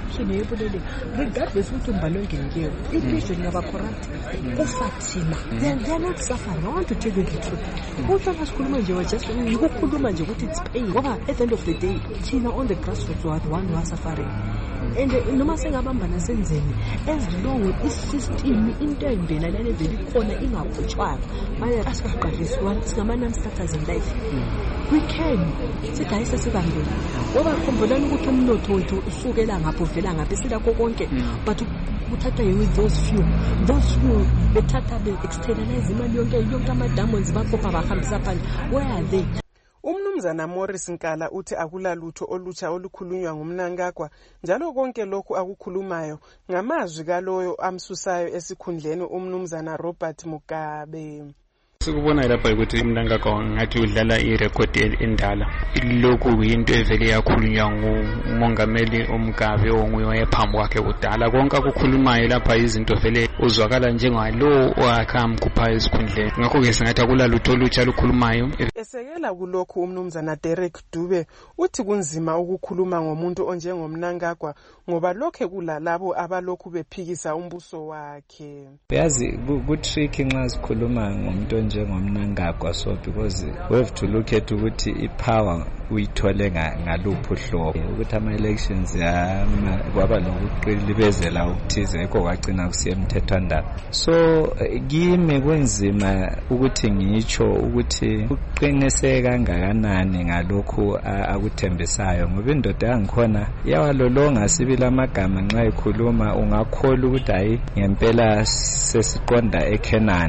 Regardless ukuthi umbalonke ngeke ilizwe liyaba corrupt ufathina they are not suffering. I want to tell you the truth. Uthi sikhuluma nje just ukukhuluma nje ukuthi it's pain ngoba at the end of the day thina on the grassroots are one who are suffering. And noma sengabambana senzeni as long isystem into endena lale vele khona ingakhutshwa manje asingaqaliswa singamana starters in life we can sidayisa sibambele ngoba khumbulani ukuthi umnotho wethu usukela ngapho vela ngapha silakho konke but uthatha with those few bethatha be-externalize imali yonke ama-diamonds bakhopha bahambisa phande. Where are they? Umnumzana Morris Nkala uthi akulalutho olutsha olukhulunywa nguMnangagwa njalo konke lokhu akukhulumayo ngamazwi kaloyo amsusayo esikhundleni umnumzana Robert Mugabe. Sikubona lapha ukuthi Mnangagwa ngathi udlala irecord endala. Lokhu into evele yakhulunywa ngumongameli uMgabe onguye wayephambi kwakhe kudala. Konke akukhulumayo lapha izinto vele uzwakala njengalo owakhamba esikhundleni. Ngakho ke singathi akulalutho olutsha lukhulumayo. Esekela kulokhu umnumzana Derek Dube uthi kunzima ukukhuluma ngomuntu onjengomnangagwa ngoba lokho kulalabo abalokhu bephikisa umbuso wakhe. Yazi ku-tricky nxa sikhuluma ngomuntu njengomnangagwa, so because we have to look at ukuthi ipower uyithole ngaluphi uhlobo ukuthi ama-elections kwaba lokuqilibezela ukuthize ekho kwagcina kusiya emthethwandaba. So kimi kunzima ukuthi ngitsho ukuthi uqiniseke kangakanani ngalokhu akuthembisayo ngoba indoda yangikhona iyawalolonga sibili amagama nxa ikhuluma ungakholwa ukuthi hayi ngempela sesiqonda eKenani.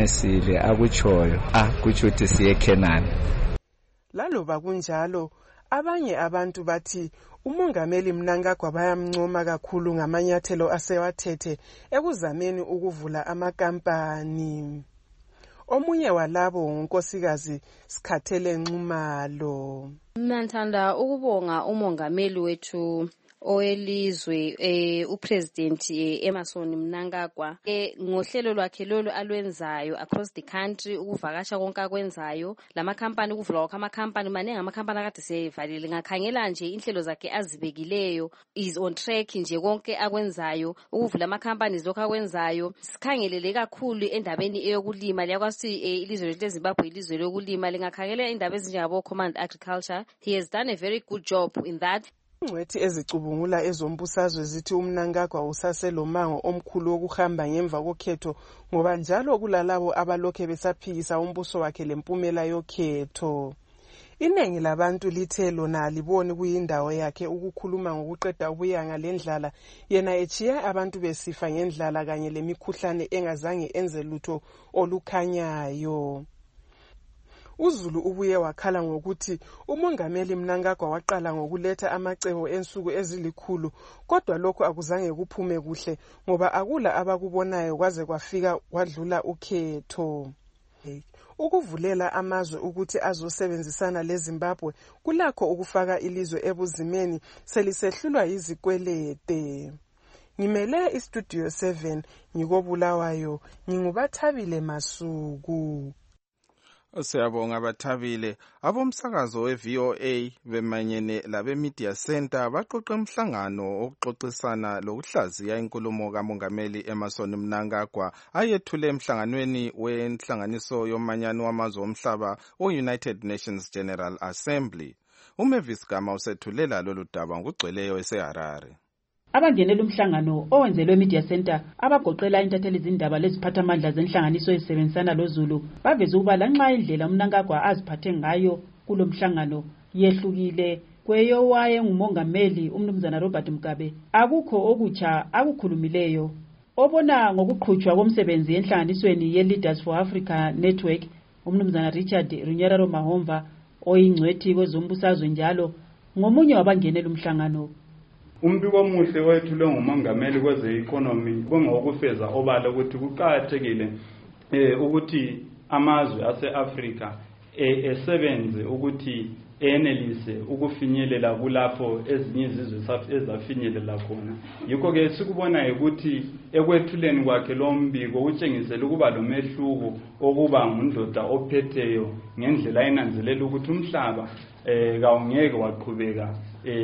Meqinisile akutshoyo kutsho ukuthi siye eKenani. Laloba kunjalo Abanye abantu bathi umongameli Mnangagwa bayamncoma kakhulu ngamanyathelo asewathethe ekuzameni ukuvula amakampani. Omunye walabo unkosikazi Sikhathele Nxumalo. Ngithanda ukubonga umongameli wethu owelizwe upresident Emmerson Mnangagwa ngohlelo lwakhe lolu alwenzayo across the country ukuvakasha konke akwenzayo lamakhampani ukuvula kwamakhampani maningi amakhampani akade sevalile ngakhangela nje inhlelo zakhe azibekileyo is on track nje konke akwenzayo ukuvula amakhampani lokho akwenzayo sikhangelele kakhulu endabeni eyokulima liyakwazi ilizwe lethu eZimbabwe ilizwe lokulima lingakhangela indaba ezinjengabo command agriculture. He has done a very good job in that. Ingcwethi ezicubungula ezombusazwe zithi uMnangagwa usaselomango omkhulu wokuhamba ngemva kokhetho ngoba njalo kulalabo abalokhe besaphikisa umbuso wakhe lempumela yokhetho. Iningi labantu lithe lona liboni kuyindawo yakhe ukukhuluma ngokuqeda ubuyanga lendlala yena echiya abantu besifa ngendlala kanye lemikhuhlane engazange enze lutho olukhanyayo. uZulu ubuye wakhala ngokuthi umongameli Mnangagwa waqala ngokuletha amacebo ensuku ezilikhulu kodwa lokho akuzange kuphume kuhle ngoba akula abakubonayo kwaze kwafika wadlula ukhetho. Ukuvulela amazwe ukuthi azosebenzisana leZimbabwe kulakho ukufaka ilizwe ebuzimeni selisehlulwa izikwelede. Ngimele istudio 7 ngikobulawayo ngingubathabile Masuku. Siyabonga Bathabile. Abomsakazo weVOA bemanyene labeMedia Center baqoqa umhlangano okuxoxisana lokuhlaziya inkulumo kamongameli Emmerson Mnangagwa ayethule emhlanganweni wenhlanganiso yomanyano wamazwe omhlaba o-United Nations General Assembly. uMavis Gama usethulela lolu daba ngugcweleyo eseHarare. Abangenela umhlangano owenzelwe Media Center abagoqela intatheli izindaba leziphathamandla zenhlanganiso ezisebenzisana loZulu baveza ukuba lanxa indlela uMnangagwa aziphathe ngayo kulomhlangano yehlukile kweyowaye ngumongameli umnumzana Robert Mugabe akukho okutsha akukhulumileyo. Obona ngokuqhutshwa komsebenzi enhlanganisweni ye-Leaders for Africa Network umnumzana Richard Runyararo Mahomva oyingcwethi kwezombusazwe njalo ngomunye wabangenela umhlangano. Umbiko omuhle wethulwe ngumongameli kweze economy kungokufeza obala ukuthi kuqhakathekile ukuthi amazwe ase-Africa esebenze ukuthi enelise ukufinyelela kulapho ezinye izizwe ezafinyelela khona. Yikho ke sikubona ukuthi ekwethuleni kwakhe lo mbiko utshengisela ukuba lomehluko okuba ngundoda ophetheyo ngendlela enanzelela ukuthi umhlaba kawungeke waqhubeka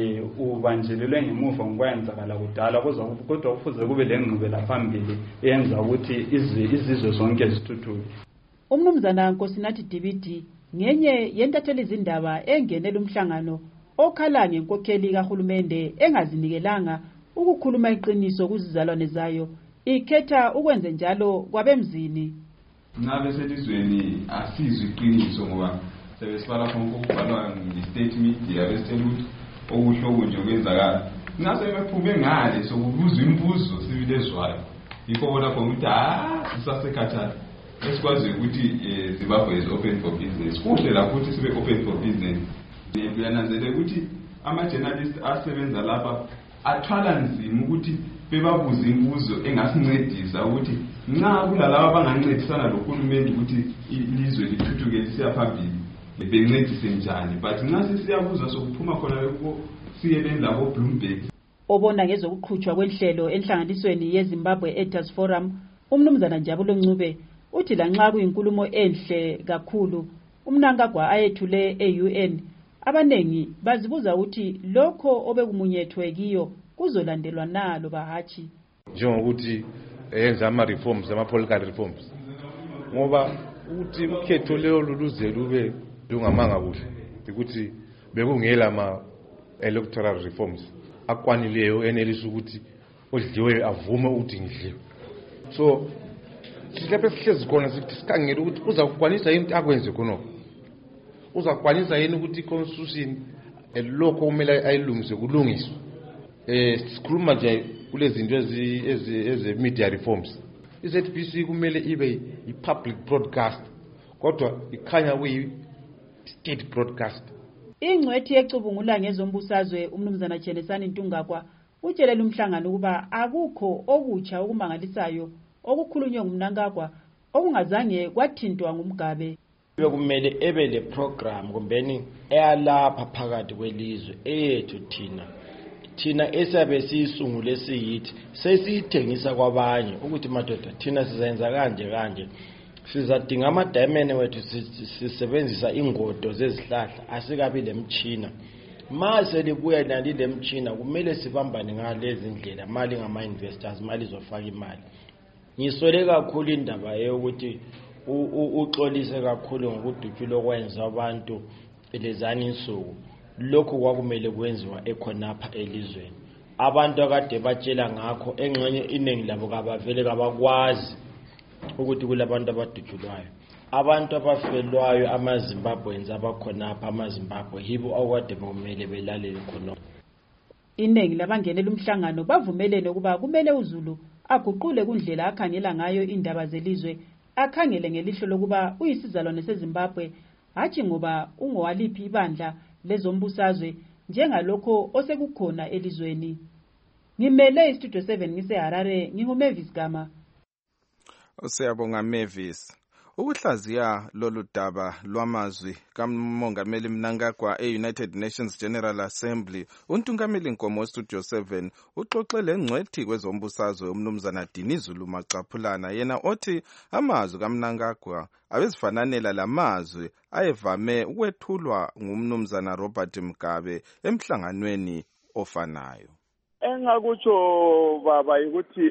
ubanjelelwe ngemuva ngokwenzakala kudala kodwa kufuze kube lengqubela phambili eyenza ukuthi izizwe zonke zithuthuke. Umnumzana Nkosinathi Dibidi ngenye yentatheli izindaba engenela umhlangano okhala ngenkokheli kahulumende engazinikelanga ukukhuluma iqiniso kuzizalwane zayo ikhetha ukwenza njalo kwabemzini. Ngabe selizweni asizwe iqiniso ngoba sebesibala khona ukubhalwa nge-state media beseluthi okuhlobo nje kwenzakala. Ngase bephume ngale sokubuzwa imibuzo sibilezwayo. Yikho bona khona ukuthi sisasekhathala. Esikwazi ukuthi Zimbabwe is open for business. Kuhle la futhi sibe open for business. Kuyananzelela ukuthi ama-journalist asebenza lapha athwala nzima ukuthi bebabuze imibuzo engasincedisa ukuthi nxa kulalabo abangancedisana nohulumeni ukuthi ilizwe lithuthuke lisiya phambili bencedise njani. But nxa sisiyabuza sokuphuma khona lokho siyeleni labo Bloomberg. Obona ngezokuqhutshwa kwenhlelo enhlanganisweni yeZimbabwe Editors Forum umnumzana Njabulo Ncube uthi lanxa kuyinkulumo enhle kakhulu uMnangagwa ayethule e-UN abanengi bazibuza ukuthi lokho obekumunyethwe kiyo kuzolandelwa nalo bahathi njengokuthi yenza ama-reforms ama-political reforms ngoba ukuthi ukhetho leyo luluze lube lungamanga kuhle ukuthi bekungela ama-electoral reforms akwanileyo enelisa ukuthi odliweyo avume ukuthi ngidliwe. So silapha sihlezi khona sithi sikhangela ukuthi uzakwanisa yini akwenze khonoko, uzakwanisa yini ukuthi i-constitution lokho kumele ayilungise kulungiswe. Sikhuluma nje kule zinto eze-media reforms. I-ZBC kumele ibe i-public broadcast kodwa ikhanya kuyi-state broadcast. ingcwethi ecubungula ngezombusazwe umnumzana Chenesani Ntungakwa utshelela umhlangano ukuba akukho okutsha okumangalisayo okukhulunywe nguMnangagwa okungazange kwathintwa nguMgabe. Bekumele ebe le program kumbeni eyalapha phakathi kwelizwe eyethu thina esabe siyisungule siyithi sesiyithengisa kwabanye ukuthi madoda thina sizenza kanje sizadinga amadayimene wethu sisebenzisa ingodo zezihlahla asikabi lemtchina mase libuya nali lemtchina kumele sibambane ngalezi ndlela mali ngama investors mali zofaka imali. Ngiswele kakhulu indaba yokuthi uxolise kakhulu ngokudutshula okwenza abantu lezani insuku. Lokho kwakumele kwenziwa ekhonapha elizweni. Abantu akade batshela ngakho engxenye iningi labo kabavele kabakwazi ukuthi kulabantu abadutshulwayo. Abantu abafelwayo amaZimbabweans abakhonapha amaZimbabwe yibo okade kumele belalele khonapho. Iningi labangenela umhlangano bavumelene ukuba kumele uZulu aguqule kundlela akhangela ngayo indaba zelizwe, akhangele ngelihlo lokuba uyisizalwane seZimbabwe hatshi ngoba ungowaliphi ibandla lezombusazwe njengalokho osekukhona elizweni. Ngimele iStudio 7 ngiseHarare, nginguMavis Gama. Siyabonga Mavis. Ukuhlaziya lolu daba lwamazwi kaMongameli Mnangagwa e-United Nations General Assembly, uNtungameli Nkomo Studio 7 uxoxele ngcwethi kwezombusazwe umnumzana Dinizulu Macaphulana yena othi amazwi kaMnangagwa abezifananela lamazwi ayevame ukwethulwa ngumnumzana Robert Mugabe emhlanganweni ofanayo. Engakutsho baba ukuthi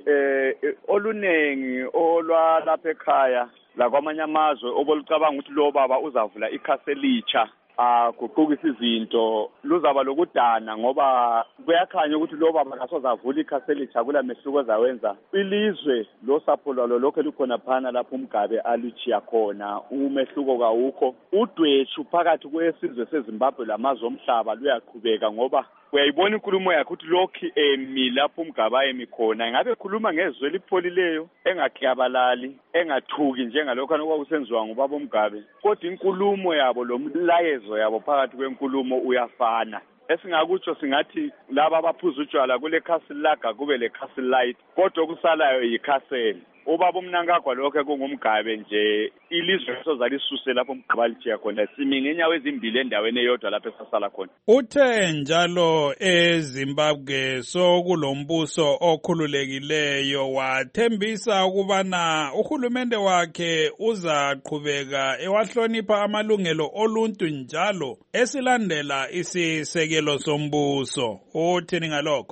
olunengi olwalapha ekhaya la kwamanye amazwe obolicabanga ukuthi lo baba uzavula ikhaselitsha guqukisa izinto luzaba lokudana ngoba kuyakhanya ukuthi lo baba kasozavula ikhaselitsha kula mehluko zawenza ilizwe lo sapho lalo lokho likhona phana lapho uMgabe aluchiya khona umehluko kawukho udwethu phakathi kwesizwe seZimbabwe lamazwe omhlaba luyaqhubeka ngoba uyayibona inkulumo yakhe ukuthi lokhu emi lapho uMgabe ayemikhona ngabe khuluma ngezwe lipholile engaklabalali engathuki njengalokho okwakusenziwa ngubaba uMgabe kodwa inkulumo yabo lo mlayezo yabo phakathi kwenkulumo uyafana. Esingakutsho singathi laba abaphuza utshwala kule castle laga kube le castle light kodwa okusalayo yikhaseli. Ubaba uMnangagwa lokho kungumgabe nje ilizwe sozalisuse lapho uMgabe alichiya khona siminge inyawo ezimbili endaweni eyodwa lapho esasala khona. Uthe njalo eZimbabwe sokulombuso okhululekileyo wathembisa ukubana uhulumende wakhe uzaqhubeka ewahlonipha amalungelo oluntu njalo esilandela isisekelo sombuso. Uthini ngalokho?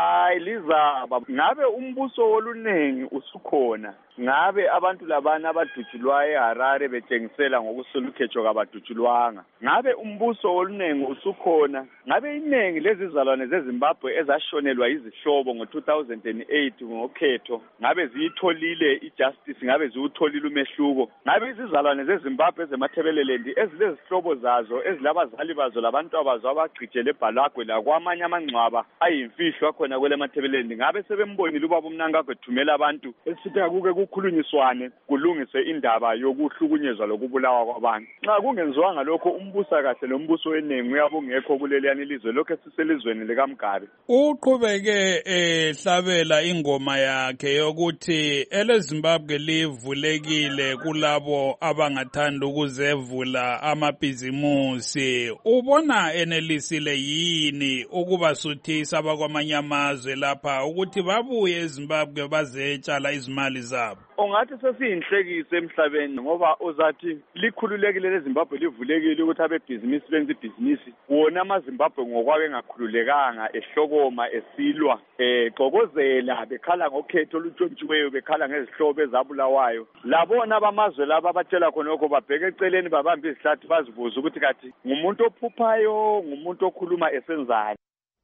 Lizaba ngabe umbuso wolunengi usukhona ngabe abantu labana abadutshulwayo eHarare betshengisela ngokusolukhetho kabadutshulwanga ngabe umbuso wolunengi usukhona ngabe inengi lezizalwane zeZimbabwe ezashonelwa izihlobo ngo2008 ngokhetho ngabe ziyitholile ijustice ngabe ziwutholile umehluko ngabe izizalwane zeZimbabwe ezemathebeleland ezilezihlobo zazo ezilabazali bazo labantu abazo abagcijele eBhalagwe la kwamanye amangcwaba ayimfihlo khona kwele mathebeleland ngabe sebembonile ubaba uMnangagwa ethumela abantu esithi akuke kukhulunyiswane kulungiswe indaba yokuhlukunyezwa lokubulawa kwabantu. Nxa kungenziwanga lokho umbusa kahle lombuso wenengi uyabungekho kuleliyani ilizwe lokho esiselizweni likaMgabe. Uqhubeke ehlabela ingoma yakhe yokuthi eleZimbabwe livulekile kulabo abangathanda ukuzevula amabhizimusi. Ubona enelisile yini ukubasuthisa abakwamanye amazwe lapha ukuthi babuye eZimbabwe bazetshala izimali zabo? Ungathi sesiyinhlekise emhlabeni ngoba uzathi likhululekile leZimbabwe livulekile ukuthi abebhizinisi benze ibhizinisi wona amaZimbabwe ngokwabe engakhululekanga ehlokoma esilwa xokozela bekhala ngokhetho olutshontshiweyo bekhala ngezihlobo ezabulawayo labona bamazwe laba abatshela khonokho babheke eceleni babambe izihlathi bazibuza ukuthi kathi ngumuntu ophuphayo ngumuntu okhuluma esenzani.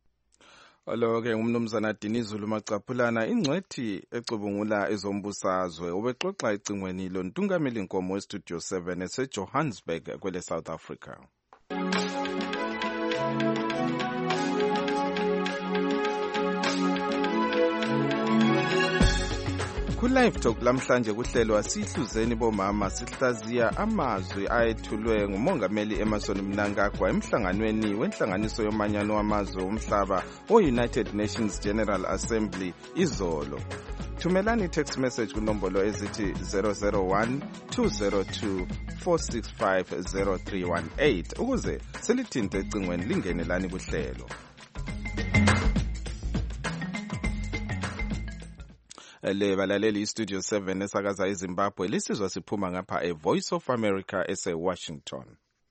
Alo-ke umnumzana Dinizulu Macaphulana ingcwethi ecubungula ezombusazwe ubexoxa ecingweni loNtungameli Nkomo weStudio 7 eseJohannesburg kwele South Africa. Ku-Live Talk lamhlanje kuhlelwa sihluzeni bomama sihlaziya amazwi ayethulwe ngumongameli Emmerson Mnangagwa emhlanganweni wenhlanganiso yomanyano wamazwe omhlaba o-United Nations General Assembly izolo. Thumelani text message kunombolo ezithi 001-202-465-0318 ukuze silithinte ecingweni lingenelani kuhlelo. Le balaleli iStudio 7 esakaza eZimbabwe lisizwa siphuma ngapha eVoice of America ese-Washington.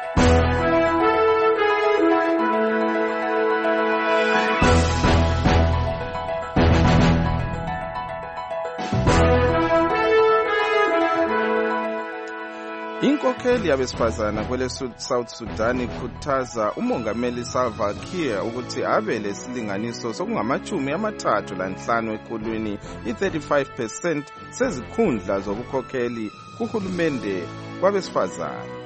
Inkokheli yabesifazana kwele South Sudan ikhuthaza umongameli Salva Kiir ukuthi abe lesilinganiso sokungamajumi-35 ekhulwini i-35% sezikhundla zobukhokheli kuhulumende kwabesifazana.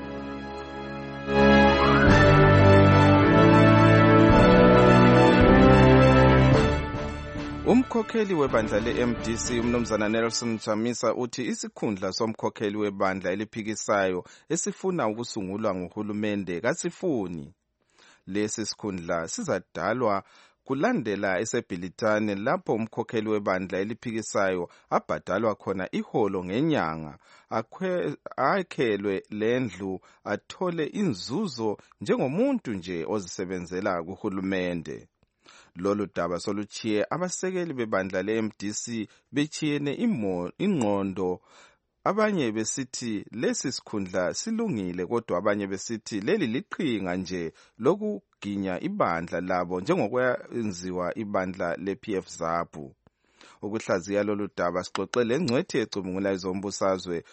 Umkhokheli webandla le-MDC umnumzana Nelson Chamisa uthi isikhundla somkhokheli webandla eliphikisayo esifuna ukusungulwa nguhulumende kasifuni. Lesi sikhundla sizadalwa kulandela esebhilitane lapho umkhokheli webandla eliphikisayo abhadalwa khona iholo ngenyanga, akhelwe lendlu athole inzuzo njengomuntu nje ozisebenzela kuhulumende. Lolu daba soluchiye abasekeli bebandla le-MDC bechiyene ingqondo, abanye besithi lesi sikhundla silungile kodwa abanye besithi leli liqhinga nje lokuginya ibandla labo njengokwenziwa ibandla le-PF ZAPU. Ukuhlaziya lolu daba sixoxe lengcwethi ecubungula ezombusazwe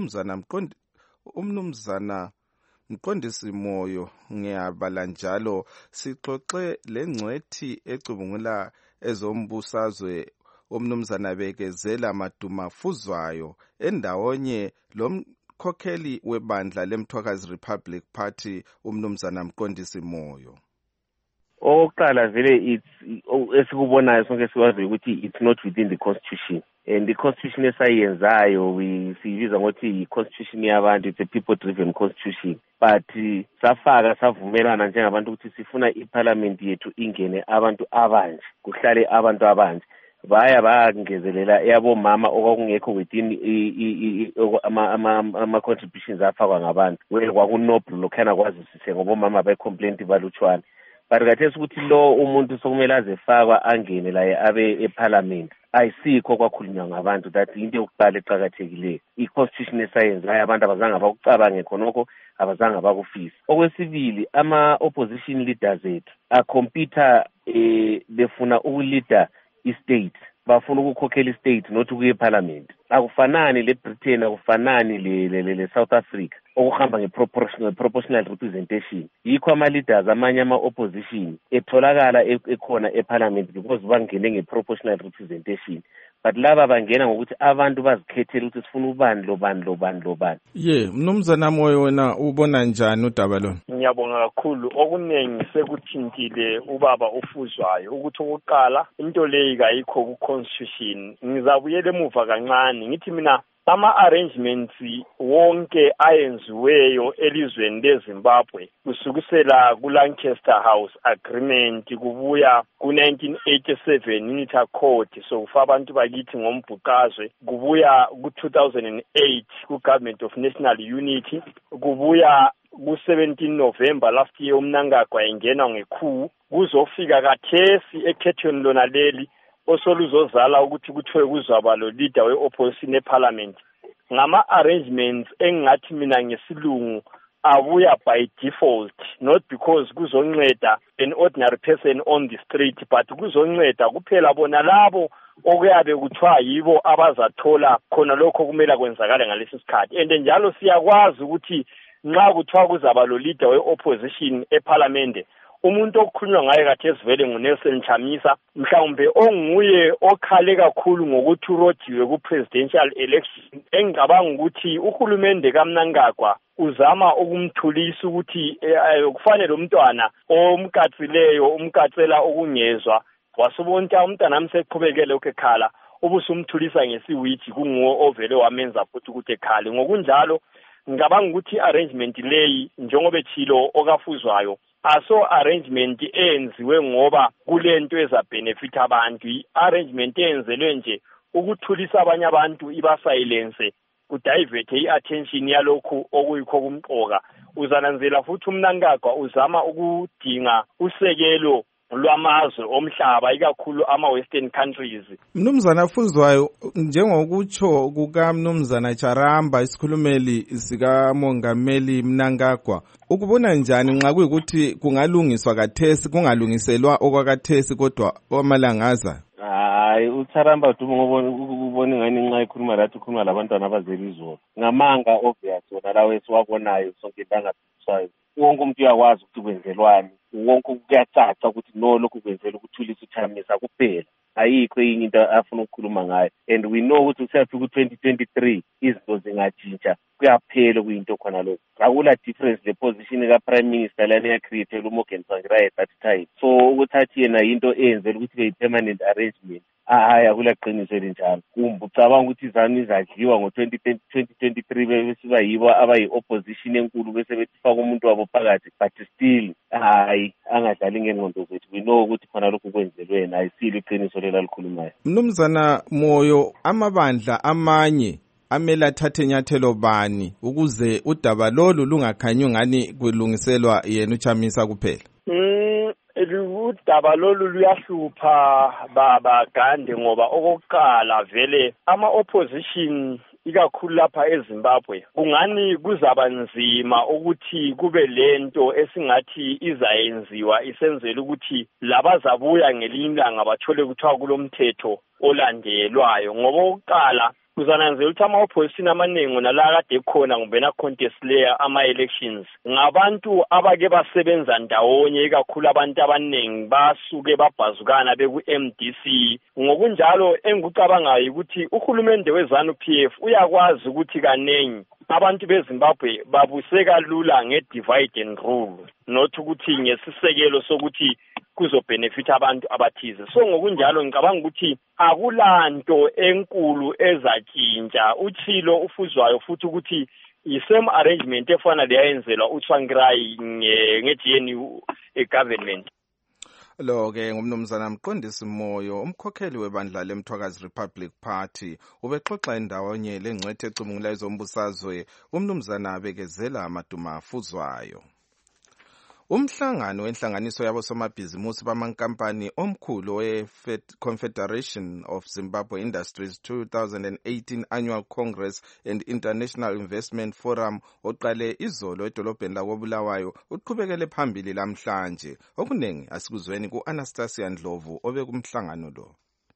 umnumzana Mqondisi Moyo ngiyabala njalo sixoxe lengcwethi ecubungula ezombusazwe umnumzana Bekezela Madumafuzwayo endawonye lomkhokheli webandla leMthwakazi Republic Party umnumzana Mqondisi Moyo. Oqala vele esikubonayo sonke sikwazi ukuthi it's not within the constitution, and the constitution esayenzayo siyibiza ngokuthi i-constitution yabantu, it's a people driven constitution, but savumelana njengabantu ukuthi sifuna iparliament yethu ingene abantu abanje, kuhlale abantu abanje. Baya bangezelela yabomama okungekho within ama-contributions afakwa ngabantu. Well, kwakunoble lokhana kwazisise ngoba omama bayicomplaint balutshwana. But kathesi ukuthi lo umuntu sokumele azefakwa angene la abe eparliament ayisikho kwakhulunywa ngabantu. That into yokuqala eqhakathekileyo. I-constitution esayenza abantu abazange bakucabange khonokho, abazange bakufisa. Okwesibili, ama-opposition leaders ethu acompete befuna ukuleader i-state, bafuna ukukhokhela i-state not ukuye eparliament. Akufanani le-Britain, akufanani le-South Africa okuhamba nge-proportional representation. Yikho ama-leaders amanye ama-opposition etholakala ekhona eparliament because bangene nge-proportional representation, but laba bangena ngokuthi abantu bazikhethela ukuthi sifuna ubani lobani. Mnumzana Moyo, wena ubona njani udaba lo? Ngiyabonga kakhulu. Okuningi sekuthintile ubaba ufuzwayo ukuthi ukuqala into leyi kayikho ku-constitution. Ngizabuyela emuva kancane ngithi mina ama-arrangements wonke ayenziweyo elizweni leZimbabwe kusukisela ku-Lancaster House Agreement kubuya ku-1987 Unity Accord sokufa abantu bakithi ngombhuqazwe, kubuya ku-2008 ku-Government of National Unity, kubuya ku-17 November last year uMnangagwa engena ngekhu, kuzofika kathesi ekhethweni lona leli osoluzozala ukuthi kuthiwe kuzaba lo leader we-opposition eparliament. Ngama-arrangements engathi mina ngesilungu abuya by default, not because kuzonceda an ordinary person on the street, but kuzonceda kuphela bona labo okuyabe kuthiwa yibo abazathola khona lokho kumele kwenzakale ngalesi sikhathi. And njalo siyakwazi ukuthi nxa kuthiwa kuzaba lo leader we-opposition eparliament, umuntu okukhulunywa ngaye kathesi vele nguNelson Chamisa, mhlawumbe onguye okhale kakhulu ngokuthi urojiwe ku-presidential election. Engicabanga ukuthi uhulumende kaMnangagwa uzama ukumthulisa ukuthi kufanele umntwana omkatsileyo umkatsela okungezwa wasubonta umntana mseqhubekele ukekhala ubusumthulisa ngesiwiji kunguwo ovele wamenza futhi ukuthi ekhali. Ngokunjalo ngicabanga ukuthi arrangement leyi njengoba ethilo okafuzwayo aso arrangement enziwe ngoba kulento ezabenefit abantu, arrangement enzelwe nje ukuthulisa abanye abantu iba silence kudiverte i-attention yalokhu okuyikho kumqoka. Uzananzela futhi uMnangagwa uzama ukudinga usekelo lwamazwe omhlaba ikakhulu ama-western countries. Mnumzana Fuzwayo, njengokutsho kukaMnumzana Charamba isikhulumeli sikamongameli Mnangagwa, ukubona njani nxa kuyikuthi kungalungiswa kathesi kungalungiselwa okwakathesi kodwa omalangaza? Hayi, uCharamba ubona ingani nxa ikhuluma lathi ukhuluma labantwana abazelizolo ngamanga obvious wona lawo esiwabonayo sonke intangaphikiswayo. Wonke umuntu uyakwazi ukuthi kwenzelwani, wonke kuyacaca ukuthi no lokhu kwenzela ukuthulisa uthamisa kuphela, ayikho enye into afuna ukukhuluma ngayo. And we know ukuthi kusiyafika ku-2023 izinto zingatshintsha kuyaphela kuyinto khona lokho. Akula difference le position ka-prime minister lana yacreatela uMorgan Tsvangirai at that time. So ukuthathi yena into eyenzela ukuthi be-permanent arrangement, hayi akula qiniso elinjalo. Ucabanga ukuthi izanu izadliwa ngo-2023 besiba yibo abayi-opposition enkulu bese befaka umuntu wabo phakathi, but still hayi angadlali ngengqondo zethu. We know ukuthi khona lokhu kwenzelweni, ayisilo iqiniso lela likhulumayo. Mnumzana Moyo, amabandla amanye amele athathe nyathelo bani ukuze udaba lolu lungakhanyi ngani kulungiselwa yena uChamisa kuphela? Udaba lolu luyahlupha baba Gande ngoba okokuqala vele ama-opposition ikakhulu lapha eZimbabwe kungani kuzaba nzima ukuthi kube lento esingathi izayenziwa isenzela ukuthi labazabuya ngelinye ilanga bathole kuthiwa kulomthetho olandelwayo. Ngoba okokuqala kuzananzela ukuthi ama-opposition amaningi nala kade khona ngubena contest layer ama-elections ngabantu abake basebenza ndawonye ikakhulu abantu abaningi basuke babhazukana beku-MDC. Ngokunjalo engikucabangayo ukuthi uhulumende weZANU-PF uyakwazi ukuthi kanengi abantu beZimbabwe babuseka lula nge-divide and rule, not ukuthi ngesisekelo sokuthi kuzobenefit abantu abathize. So ngokunjalo ngicabanga ukuthi akulanto enkulu ezatshintsha. Uthilo ufuzwayo futhi ukuthi i-same arrangement efana leyayenzelwa uTsvangirai nge-GNU government. Lo-ke ngumnumzana Mqondisi Moyo, umkhokheli webandla leMthwakazi Republic Party, ubexoxa indawonye lengcwethe ecubungula ezombusazwe umnumzana Bekezela Maduma Fuzwayo. Umhlangano wenhlanganiso yabosomabhizimusi bamankampani omkhulu we-Confederation of Zimbabwe Industries 2018 Annual Congress and International Investment Forum oqale izolo edolobheni lakoBulawayo uqhubekele phambili lamhlanje. Okunengi asikuzweni ku-Anastasia Ndlovu obekumhlangano lo.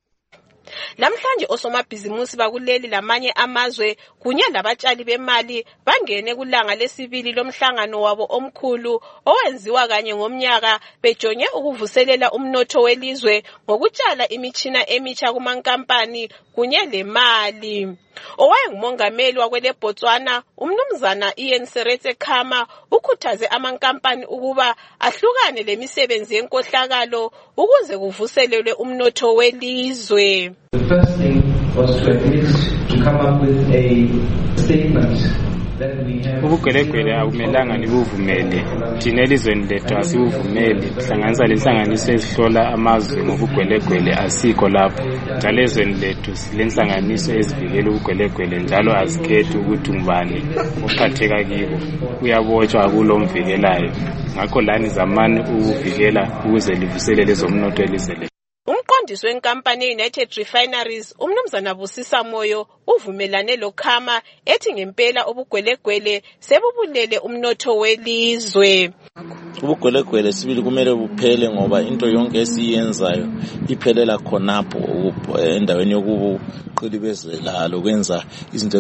Namhlanje osomabhizimusi bakuleli lamanye amazwe kunye labatshali bemali bangene kulanga lesibili lomhlangano wabo omkhulu owenziwa kanye ngomnyaka bejonge ukuvuselela umnotho welizwe ngokutshala imitshina emitsha kumankampani kunye lemali. Owayengumongameli wakwele Botswana umnumzana Ian Seretse Khama ukhuthaze amankampani ukuba ahlukane lemisebenzi yenkohlakalo ukuze kuvuselelwe umnotho welizwe. The first thing was to admit to come up with a statement. Ubugwelegwele akumelanga libuvumele, thina elizweni lethu asiwuvumeli. Hlanganisa lenhlanganiso ezihlola amazwe ngobugwelegwele asikho lapho, njalo ezweni lethu silenhlanganiso ezivikela ubugwelegwele njalo azikhethi ukuthi ngubani ophatheka kibo, uyabotshwa kulo mvikelayo. Ngakho lani zamani ukuvikela ukuze livuselele zomnotho elizwe lethu. Umqondisi wenkampani United Refineries umnumzana Busisa Moyo uvumelane loKhama ethi ngempela ubugwelegwele sebubulele umnotho welizwe. Ubugwelegwele sibili kumele buphele ngoba into yonke esiyenzayo iphelela khonapho endaweni yokuqilibezela lokwenza izinto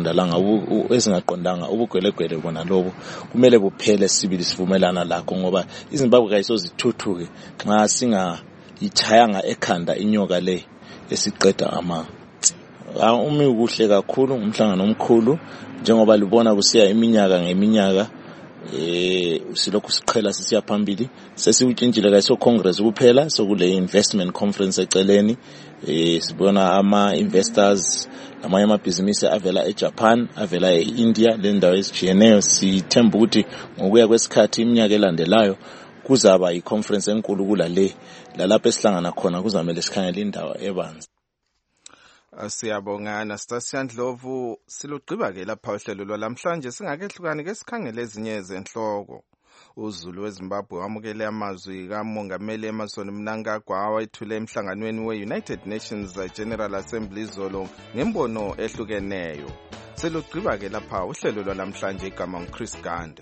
ezingaqondanga ubugwelegwele bona lobo kumele buphele sibili sivumelana lakho ngoba iZimbabwe kayisozithuthuke nxa singa ichayanga ekhanda inyoka le esiqeda amanzi. Umi kuhle kakhulu umhlangano omkhulu njengoba libona kusiya iminyaka ngeminyaka silokhu siqhela sisiya phambili sesiwutshintshile kayiso congress kuphela sokule investment conference eceleni sibona ama investors amanye amabhizinisi avela eJapan avela eIndia le ndawo ezijiyeneyo sithemba ukuthi ngokuya kwesikhathi iminyaka elandelayo kuzaba iconference enkulu kulale lalapho esihlangana khona kuzamele sikhangele indawo ebanzi. Siyabonga Anastasia Ndlovu. Silugqiba ke lapha uhlelo lwalamhlanje singakehlukani ke sikhangele ezinye zenhloko. uZulu weZimbabwe wamukele amazwi kaMongameli Emmerson Mnangagwa awayethule emhlanganweni we-United Nations General Assembly izolo ngembono ehlukeneyo. Selugqiba ke lapha uhlelo lwalamhlanje igama nguChris Gande.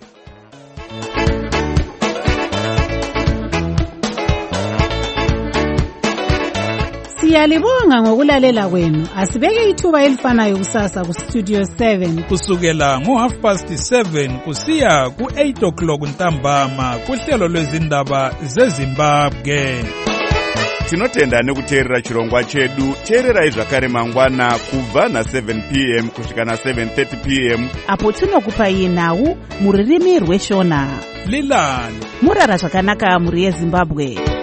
Siyalibonga ngokulalela kwenu. Asibeke ithuba elifanayo kusasa ku Studio 7 kusukela ngo7:30 kusiya ku8:00 ntambama kuhlelo lwezindaba zeZimbabwe. Tinotenda nekuteerera chirongwa chedu. Teererai zvakare mangwana kubva na7 p.m. kusvika na7:30 p.m. apo tinokupai nhau muririmi rweshona. Lilani murara zvakanaka muri yeZimbabwe.